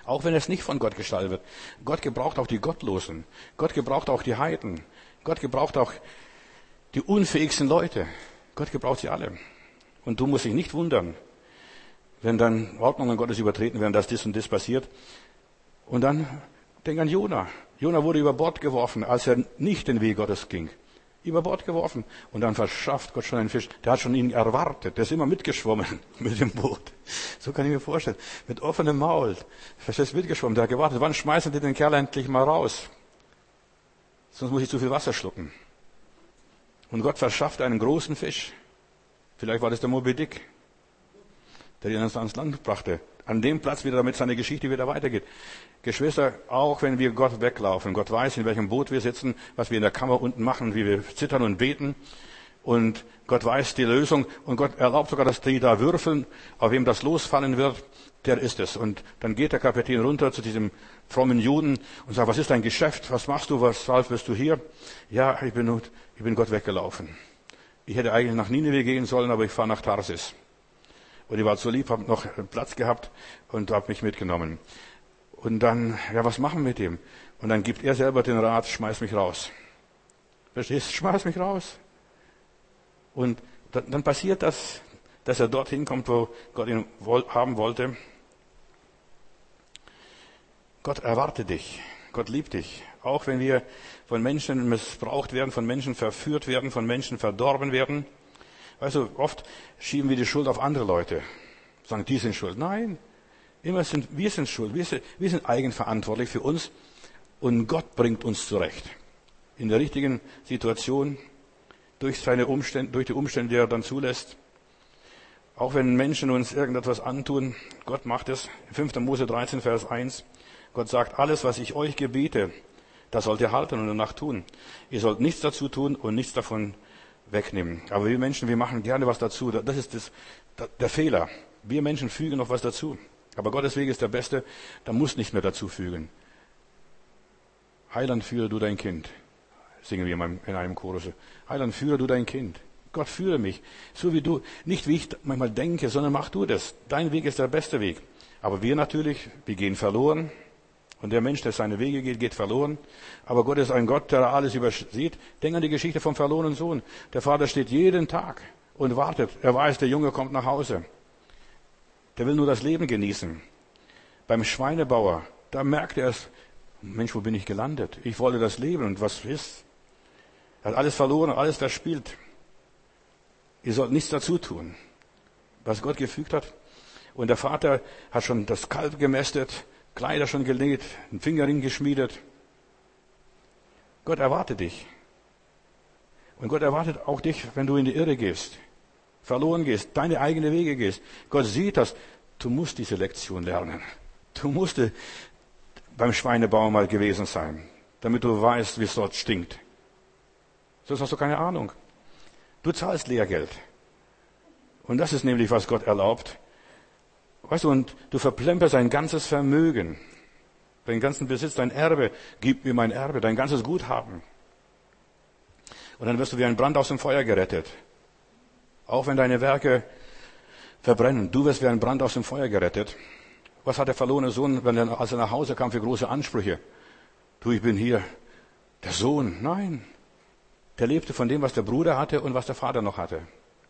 Auch wenn es nicht von Gott gestaltet wird. Gott gebraucht auch die Gottlosen. Gott gebraucht auch die Heiden. Gott gebraucht auch die unfähigsten Leute. Gott gebraucht sie alle. Und du musst dich nicht wundern, wenn dann Ordnungen Gottes übertreten werden, dass das und das passiert. Und dann denk an Jona. Jona wurde über Bord geworfen, als er nicht den Weg Gottes ging. Über Bord geworfen. Und dann verschafft Gott schon einen Fisch. Der hat schon ihn erwartet. Der ist immer mitgeschwommen mit dem Boot. So kann ich mir vorstellen. Mit offenem Maul. Der ist mitgeschwommen. Der hat gewartet. Wann schmeißen die den Kerl endlich mal raus? Sonst muss ich zu viel Wasser schlucken. Und Gott verschafft einen großen Fisch. Vielleicht war das der Moby Dick, der ihn ans Land brachte. An dem Platz wieder, damit seine Geschichte wieder weitergeht. Geschwister, auch wenn wir Gott weglaufen, Gott weiß, in welchem Boot wir sitzen, was wir in der Kammer unten machen, wie wir zittern und beten. Und Gott weiß die Lösung. Und Gott erlaubt sogar, dass die da würfeln, auf wem das losfallen wird, der ist es. Und dann geht der Kapitän runter zu diesem frommen Juden und sagt, was ist dein Geschäft? Was machst du? Weshalb bist du hier? Ja, ich bin Gott weggelaufen. Ich hätte eigentlich nach Nineveh gehen sollen, aber ich fahre nach Tarsis. Und ich war so lieb, habe noch Platz gehabt und habe mich mitgenommen. Und dann, ja, was machen wir mit dem? Und dann gibt er selber den Rat, schmeiß mich raus. Verstehst du? Schmeiß mich raus. Und dann passiert das, dass er dorthin kommt, wo Gott ihn haben wollte. Gott erwartet dich. Gott liebt dich. Auch wenn wir von Menschen missbraucht werden, von Menschen verführt werden, von Menschen verdorben werden. Weißt du, oft schieben wir die Schuld auf andere Leute. Sagen, die sind schuld. Nein, wir sind schuld. Wir sind eigenverantwortlich für uns. Und Gott bringt uns zurecht. In der richtigen Situation, durch die Umstände, die er dann zulässt. Auch wenn Menschen uns irgendetwas antun, Gott macht es. 5. Mose 13, Vers 1. Gott sagt, alles, was ich euch gebiete, das sollt ihr halten und danach tun. Ihr sollt nichts dazu tun und nichts davon wegnehmen. Aber wir Menschen, wir machen gerne was dazu. Das ist der Fehler. Wir Menschen fügen noch was dazu. Aber Gottes Weg ist der beste. Da muss nicht mehr dazu fügen. Heiland, führe du dein Kind. Singen wir in einem Chorus. Heiland, führe du dein Kind. Gott, führe mich. So wie du, nicht wie ich manchmal denke, sondern mach du das. Dein Weg ist der beste Weg. Aber wir natürlich, wir gehen verloren. Und der Mensch, der seine Wege geht, geht verloren. Aber Gott ist ein Gott, der alles übersieht. Denk an die Geschichte vom verlorenen Sohn. Der Vater steht jeden Tag und wartet. Er weiß, der Junge kommt nach Hause. Der will nur das Leben genießen. Beim Schweinebauer, da merkt er es, Mensch, wo bin ich gelandet? Ich wollte das Leben und was ist? Er hat alles verloren, alles verspielt. Ihr sollt nichts dazu tun, was Gott gefügt hat. Und der Vater hat schon das Kalb gemästet, Kleider schon genäht, einen Fingerring geschmiedet. Gott erwartet dich. Und Gott erwartet auch dich, wenn du in die Irre gehst, verloren gehst, deine eigenen Wege gehst. Gott sieht das. Du musst diese Lektion lernen. Du musst beim Schweinebauer mal gewesen sein, damit du weißt, wie es dort stinkt. Sonst hast du keine Ahnung. Du zahlst Lehrgeld. Und das ist nämlich, was Gott erlaubt. Weißt du, und du verplemperst dein ganzes Vermögen, deinen ganzen Besitz, dein Erbe. Gib mir mein Erbe, dein ganzes Guthaben. Und dann wirst du wie ein Brand aus dem Feuer gerettet. Auch wenn deine Werke verbrennen. Du wirst wie ein Brand aus dem Feuer gerettet. Was hat der verlorene Sohn, als er nach Hause kam, für große Ansprüche? Du, ich bin hier der Sohn. Nein. Der lebte von dem, was der Bruder hatte und was der Vater noch hatte.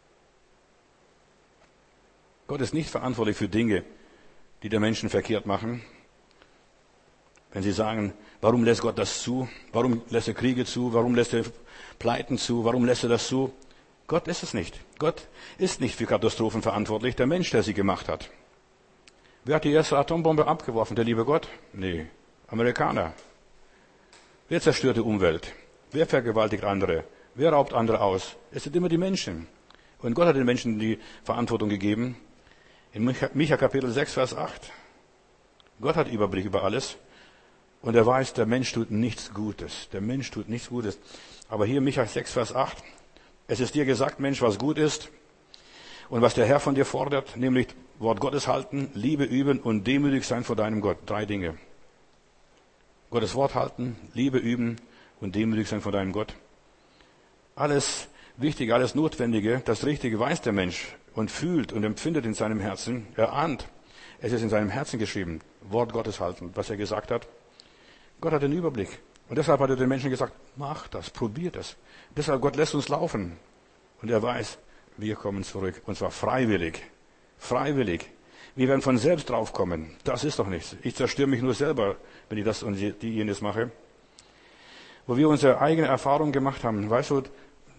Gott ist nicht verantwortlich für Dinge, die der Menschen verkehrt machen. Wenn sie sagen, warum lässt Gott das zu? Warum lässt er Kriege zu? Warum lässt er Pleiten zu? Warum lässt er das zu? Gott ist es nicht. Gott ist nicht für Katastrophen verantwortlich, der Mensch, der sie gemacht hat. Wer hat die erste Atombombe abgeworfen? Der liebe Gott? Nee, Amerikaner. Wer zerstört die Umwelt? Wer vergewaltigt andere? Wer raubt andere aus? Es sind immer die Menschen. Und Gott hat den Menschen die Verantwortung gegeben. In Micha Kapitel 6, Vers 8. Gott hat Überblick über alles. Und er weiß, der Mensch tut nichts Gutes. Der Mensch tut nichts Gutes. Aber hier Micha 6, Vers 8. Es ist dir gesagt, Mensch, was gut ist. Und was der Herr von dir fordert, nämlich Wort Gottes halten, Liebe üben und demütig sein vor deinem Gott. 3 Dinge. Gottes Wort halten, Liebe üben und demütig sein vor deinem Gott. Alles Wichtige, alles Notwendige, das Richtige weiß der Mensch und fühlt und empfindet in seinem Herzen. Er ahnt. Es ist in seinem Herzen geschrieben. Wort Gottes halten, was er gesagt hat. Gott hat den Überblick. Und deshalb hat er den Menschen gesagt, mach das, probier das. Deshalb Gott lässt uns laufen. Und er weiß, wir kommen zurück. Und zwar freiwillig. Freiwillig. Wir werden von selbst draufkommen. Das ist doch nichts. Ich zerstöre mich nur selber, wenn ich das und die jenes mache. Wo wir unsere eigene Erfahrung gemacht haben, weißt du,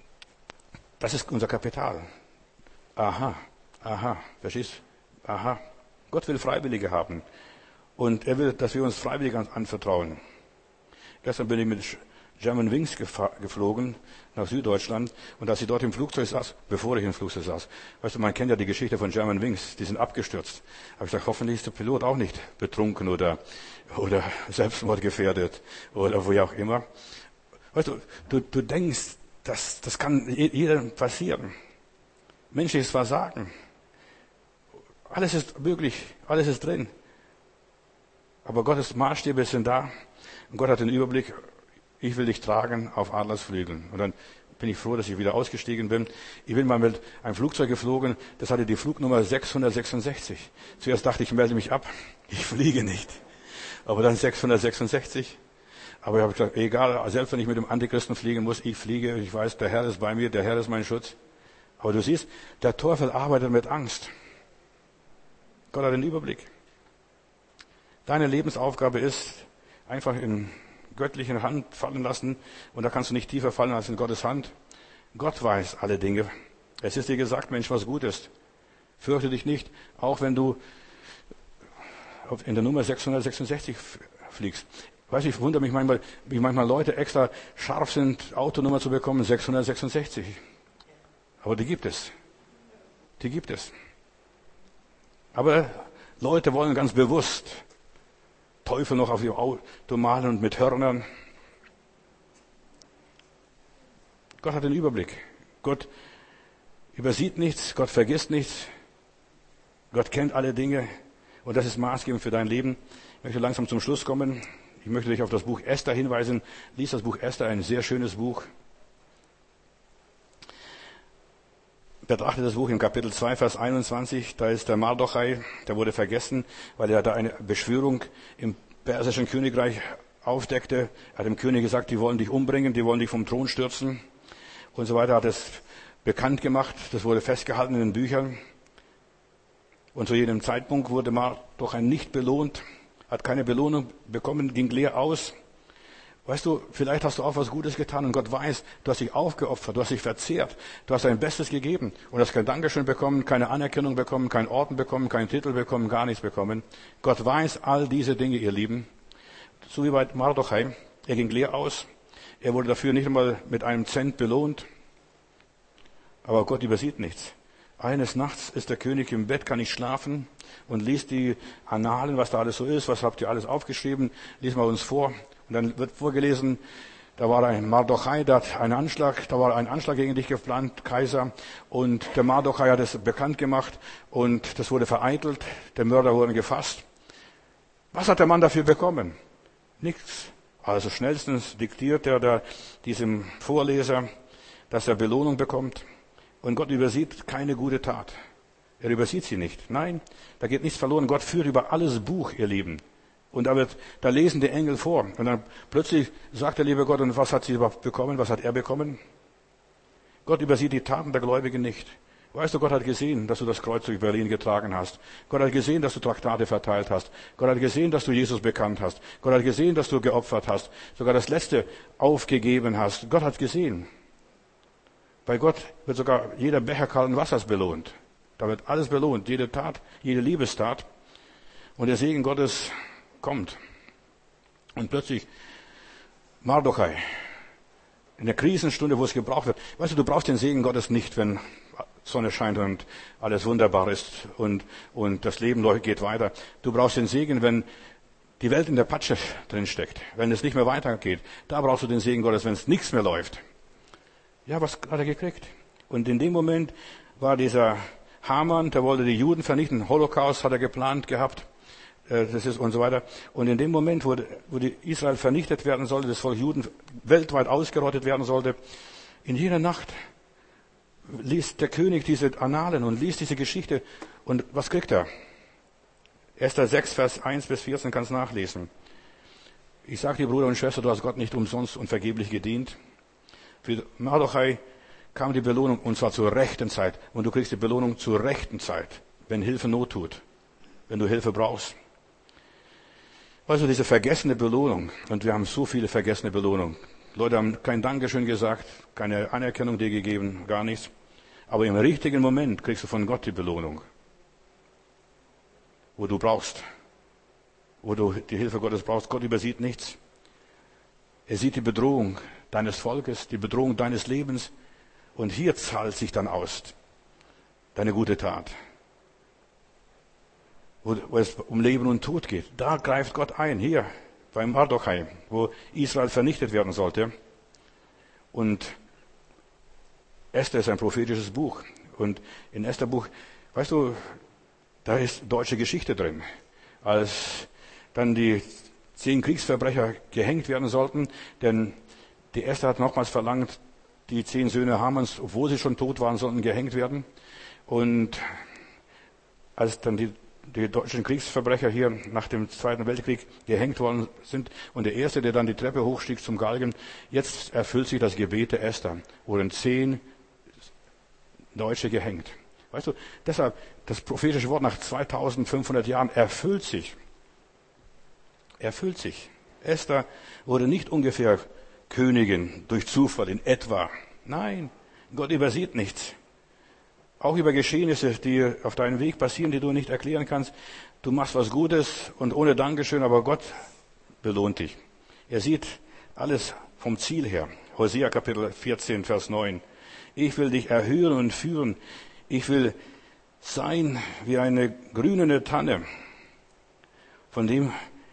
das ist unser Kapital. Aha, verstehst? Aha. Gott will Freiwillige haben. Und er will, dass wir uns freiwillig anvertrauen. Gestern bin ich mit German Wings geflogen nach Süddeutschland. Und als ich dort im Flugzeug saß, bevor ich im Flugzeug saß, weißt du, man kennt ja die Geschichte von German Wings, die sind abgestürzt. Habe ich gesagt, hoffentlich ist der Pilot auch nicht betrunken oder selbstmordgefährdet oder wo auch immer. Weißt du denkst, das kann jedem passieren. Menschliches Versagen. Alles ist möglich, alles ist drin. Aber Gottes Maßstäbe sind da. Und Gott hat den Überblick, ich will dich tragen auf Adlersflügeln. Und dann bin ich froh, dass ich wieder ausgestiegen bin. Ich bin mal mit einem Flugzeug geflogen, das hatte die Flugnummer 666. Zuerst dachte ich, melde mich ab, ich fliege nicht. Aber dann 666. Aber ich habe gesagt, egal, selbst wenn ich mit dem Antichristen fliegen muss, ich fliege, ich weiß, der Herr ist bei mir, der Herr ist mein Schutz. Aber du siehst, der Teufel arbeitet mit Angst. Gott hat den Überblick. Deine Lebensaufgabe ist, einfach in göttliche Hand fallen lassen. Und da kannst du nicht tiefer fallen als in Gottes Hand. Gott weiß alle Dinge. Es ist dir gesagt, Mensch, was gut ist. Fürchte dich nicht, auch wenn du in der Nummer 666 fliegst. Weißt du, ich wundere mich manchmal, wie manchmal Leute extra scharf sind, Autonummer zu bekommen, 666. Aber die gibt es. Die gibt es. Aber Leute wollen ganz bewusst Teufel noch auf ihr Auto malen und mit Hörnern. Gott hat den Überblick. Gott übersieht nichts, Gott vergisst nichts. Gott kennt alle Dinge und das ist maßgebend für dein Leben. Ich möchte langsam zum Schluss kommen. Ich möchte dich auf das Buch Esther hinweisen. Lies das Buch Esther, ein sehr schönes Buch. Betrachte das Buch im Kapitel 2, Vers 21. Da ist der Mardochai, der wurde vergessen, weil er da eine Beschwörung im persischen Königreich aufdeckte. Er hat dem König gesagt, die wollen dich umbringen, die wollen dich vom Thron stürzen und so weiter. Er hat es bekannt gemacht. Das wurde festgehalten in den Büchern. Und zu jedem Zeitpunkt wurde Mardochai nicht belohnt, hat keine Belohnung bekommen, ging leer aus. Weißt du, vielleicht hast du auch was Gutes getan und Gott weiß, du hast dich aufgeopfert, du hast dich verzehrt, du hast dein Bestes gegeben und hast kein Dankeschön bekommen, keine Anerkennung bekommen, keinen Orden bekommen, keinen Titel bekommen, gar nichts bekommen. Gott weiß all diese Dinge, ihr Lieben. So wie bei Mardochai, er ging leer aus, er wurde dafür nicht einmal mit einem Cent belohnt, aber Gott übersieht nichts. Eines Nachts ist der König im Bett, kann nicht schlafen und liest die Annalen, was da alles so ist, was habt ihr alles aufgeschrieben, lies mal uns vor. Und dann wird vorgelesen, da war ein Mardochai, da war ein Anschlag gegen dich geplant, Kaiser. Und der Mardochai hat es bekannt gemacht und das wurde vereitelt. Der Mörder wurde gefasst. Was hat der Mann dafür bekommen? Nichts. Also schnellstens diktiert er da diesem Vorleser, dass er Belohnung bekommt. Und Gott übersieht keine gute Tat. Er übersieht sie nicht. Nein, da geht nichts verloren. Gott führt über alles Buch, ihr Lieben. Und da lesen die Engel vor. Und dann plötzlich sagt der liebe Gott, und was hat sie überhaupt bekommen? Was hat er bekommen? Gott übersieht die Taten der Gläubigen nicht. Weißt du, Gott hat gesehen, dass du das Kreuz durch Berlin getragen hast. Gott hat gesehen, dass du Traktate verteilt hast. Gott hat gesehen, dass du Jesus bekannt hast. Gott hat gesehen, dass du geopfert hast. Sogar das Letzte aufgegeben hast. Gott hat gesehen. Bei Gott wird sogar jeder Becher kalten Wassers belohnt. Da wird alles belohnt. Jede Tat, jede Liebestat. Und der Segen Gottes kommt. Und plötzlich Mardochai, in der Krisenstunde, wo es gebraucht wird. Weißt du brauchst den Segen Gottes nicht, wenn Sonne scheint und alles wunderbar ist und das Leben geht weiter. Du brauchst den Segen, wenn die Welt in der Patsche drin steckt, wenn es nicht mehr weitergeht. Da brauchst du den Segen Gottes, wenn es nichts mehr läuft. Ja, was hat er gekriegt? Und in dem Moment war dieser Haman, der wollte die Juden vernichten. Holocaust hat er geplant gehabt. Das ist und so weiter. Und in dem Moment, wo Israel vernichtet werden sollte, das Volk Juden weltweit ausgerottet werden sollte, in jener Nacht liest der König diese Annalen und liest diese Geschichte. Und was kriegt er? Esther 6, Vers 1 bis 14 kannst nachlesen. Ich sage dir, Bruder und Schwester, du hast Gott nicht umsonst und vergeblich gedient. Für Mardochai kam die Belohnung, und zwar zur rechten Zeit. Und du kriegst die Belohnung zur rechten Zeit, wenn Hilfe Not tut, wenn du Hilfe brauchst. Also diese vergessene Belohnung, und wir haben so viele vergessene Belohnungen. Leute haben kein Dankeschön gesagt, keine Anerkennung dir gegeben, gar nichts. Aber im richtigen Moment kriegst du von Gott die Belohnung, wo du brauchst, wo du die Hilfe Gottes brauchst. Gott übersieht nichts. Er sieht die Bedrohung deines Volkes, die Bedrohung deines Lebens, und hier zahlt sich dann aus deine gute Tat. Wo es um Leben und Tod geht, da greift Gott ein, hier bei Mardochai, wo Israel vernichtet werden sollte. Und Esther ist ein prophetisches Buch. Und in Esther Buch, weißt du, da ist deutsche Geschichte drin. Als dann die 10 Kriegsverbrecher gehängt werden sollten, denn die Esther hat nochmals verlangt, die 10 Söhne Hamans, obwohl sie schon tot waren, sollten gehängt werden. Und als dann die deutschen Kriegsverbrecher hier nach dem Zweiten Weltkrieg gehängt worden sind und der Erste, der dann die Treppe hochstieg zum Galgen, jetzt erfüllt sich das Gebet der Esther, wurden 10 Deutsche gehängt. Weißt du, deshalb, das prophetische Wort nach 2500 Jahren erfüllt sich. Erfüllt sich. Esther wurde nicht ungefähr Königin durch Zufall in etwa. Nein, Gott übersieht nichts. Auch über Geschehnisse, die auf deinem Weg passieren, die du nicht erklären kannst. Du machst was Gutes und ohne Dankeschön, aber Gott belohnt dich. Er sieht alles vom Ziel her. Hosea Kapitel 14, Vers 9. Ich will dich erhöhen und führen. Ich will sein wie eine grünende Tanne. Von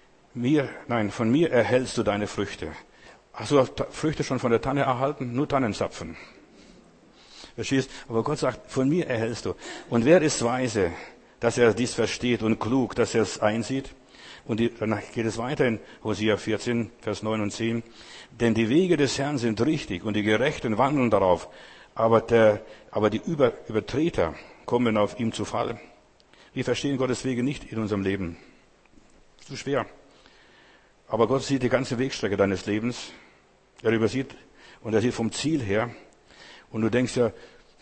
mir erhältst du deine Früchte. Hast du Früchte schon von der Tanne erhalten? Nur Tannenzapfen. Verstehst? Aber Gott sagt, von mir erhältst du. Und wer ist weise, dass er dies versteht, und klug, dass er es einsieht? Und danach geht es weiter in Hosea 14, Vers 9 und 10. Denn die Wege des Herrn sind richtig und die Gerechten wandeln darauf. Aber die Übertreter kommen auf ihm zu Fall. Wir verstehen Gottes Wege nicht in unserem Leben. Zu schwer. Aber Gott sieht die ganze Wegstrecke deines Lebens. Er übersieht und er sieht vom Ziel her. Und du denkst ja,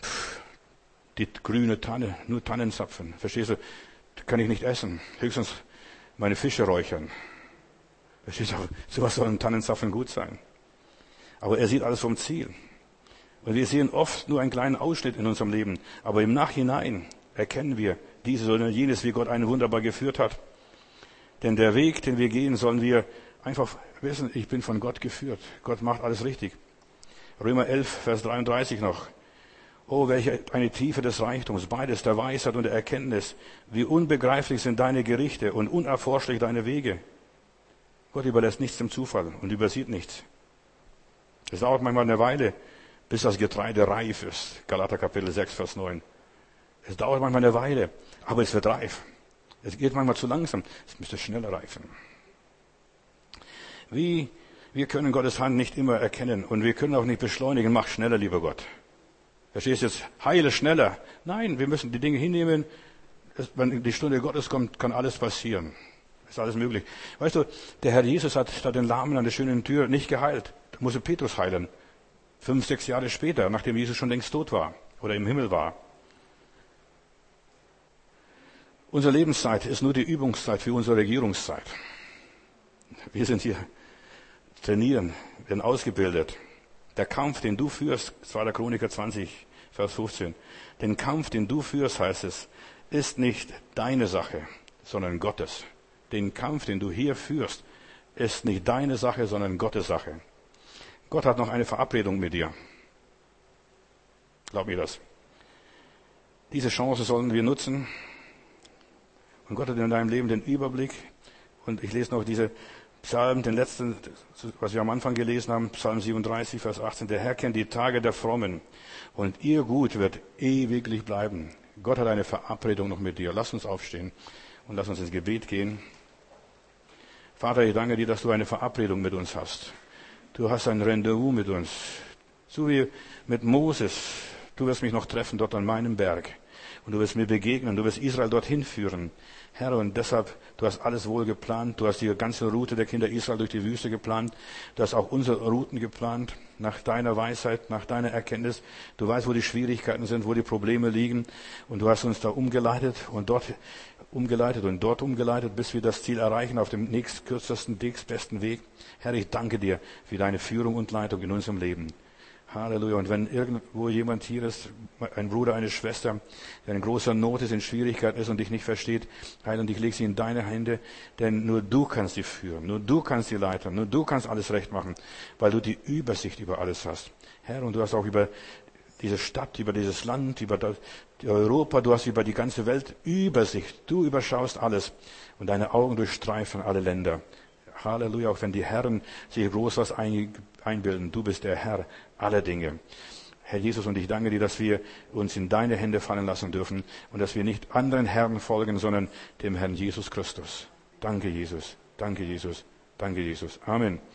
die grüne Tanne, nur Tannenzapfen. Verstehst du? Kann ich nicht essen. Höchstens meine Fische räuchern. Verstehst du? Sowas soll ein Tannenzapfen gut sein. Aber er sieht alles vom Ziel. Und wir sehen oft nur einen kleinen Ausschnitt in unserem Leben. Aber im Nachhinein erkennen wir dieses oder jenes, wie Gott einen wunderbar geführt hat. Denn der Weg, den wir gehen, sollen wir einfach wissen, ich bin von Gott geführt. Gott macht alles richtig. Römer 11, Vers 33 noch. Oh, welche eine Tiefe des Reichtums, beides der Weisheit und der Erkenntnis. Wie unbegreiflich sind deine Gerichte und unerforschlich deine Wege. Gott überlässt nichts dem Zufall und übersieht nichts. Es dauert manchmal eine Weile, bis das Getreide reif ist. Galater Kapitel 6, Vers 9. Es dauert manchmal eine Weile, aber es wird reif. Es geht manchmal zu langsam. Es müsste schneller reifen. Wir können Gottes Hand nicht immer erkennen und wir können auch nicht beschleunigen. Mach schneller, lieber Gott. Verstehst du jetzt? Heile schneller. Nein, wir müssen die Dinge hinnehmen. Wenn die Stunde Gottes kommt, kann alles passieren. Ist alles möglich. Weißt du, der Herr Jesus hat statt den Lahmen an der schönen Tür nicht geheilt. Da musste Petrus heilen. 5, 6 Jahre später, nachdem Jesus schon längst tot war oder im Himmel war. Unsere Lebenszeit ist nur die Übungszeit für unsere Regierungszeit. Wir sind hier trainieren, werden ausgebildet. Der Kampf, den du führst, 2. Chroniker 20, Vers 15. Den Kampf, den du führst, heißt es, ist nicht deine Sache, sondern Gottes. Den Kampf, den du hier führst, ist nicht deine Sache, sondern Gottes Sache. Gott hat noch eine Verabredung mit dir. Glaub mir das. Diese Chance sollen wir nutzen. Und Gott hat in deinem Leben den Überblick. Und ich lese noch diese Psalm, den letzten, was wir am Anfang gelesen haben, Psalm 37, Vers 18. Der Herr kennt die Tage der Frommen und ihr Gut wird ewiglich bleiben. Gott hat eine Verabredung noch mit dir. Lass uns aufstehen und lass uns ins Gebet gehen. Vater, ich danke dir, dass du eine Verabredung mit uns hast. Du hast ein Rendezvous mit uns. So wie mit Moses Du wirst mich noch treffen dort an meinem Berg. Und du wirst mir begegnen. Du wirst Israel dorthin führen. Herr, und deshalb, du hast alles wohl geplant. Du hast die ganze Route der Kinder Israel durch die Wüste geplant. Du hast auch unsere Routen geplant. Nach deiner Weisheit, nach deiner Erkenntnis. Du weißt, wo die Schwierigkeiten sind, wo die Probleme liegen. Und du hast uns da umgeleitet und dort umgeleitet, bis wir das Ziel erreichen auf dem nächstkürzesten, nächstbesten Weg. Herr, ich danke dir für deine Führung und Leitung in unserem Leben. Halleluja. Und wenn irgendwo jemand hier ist, ein Bruder, eine Schwester, der in großer Not ist, in Schwierigkeit ist und dich nicht versteht, Heiland, ich lege sie in deine Hände, denn nur du kannst sie führen, nur du kannst sie leiten, nur du kannst alles recht machen, weil du die Übersicht über alles hast. Herr, und du hast auch über diese Stadt, über dieses Land, über Europa, du hast über die ganze Welt Übersicht. Du überschaust alles und deine Augen durchstreifen alle Länder. Halleluja, auch wenn die Herren sich groß was einbilden. Du bist der Herr aller Dinge. Herr Jesus, und ich danke dir, dass wir uns in deine Hände fallen lassen dürfen und dass wir nicht anderen Herren folgen, sondern dem Herrn Jesus Christus. Danke, Jesus. Danke, Jesus. Danke, Jesus. Amen.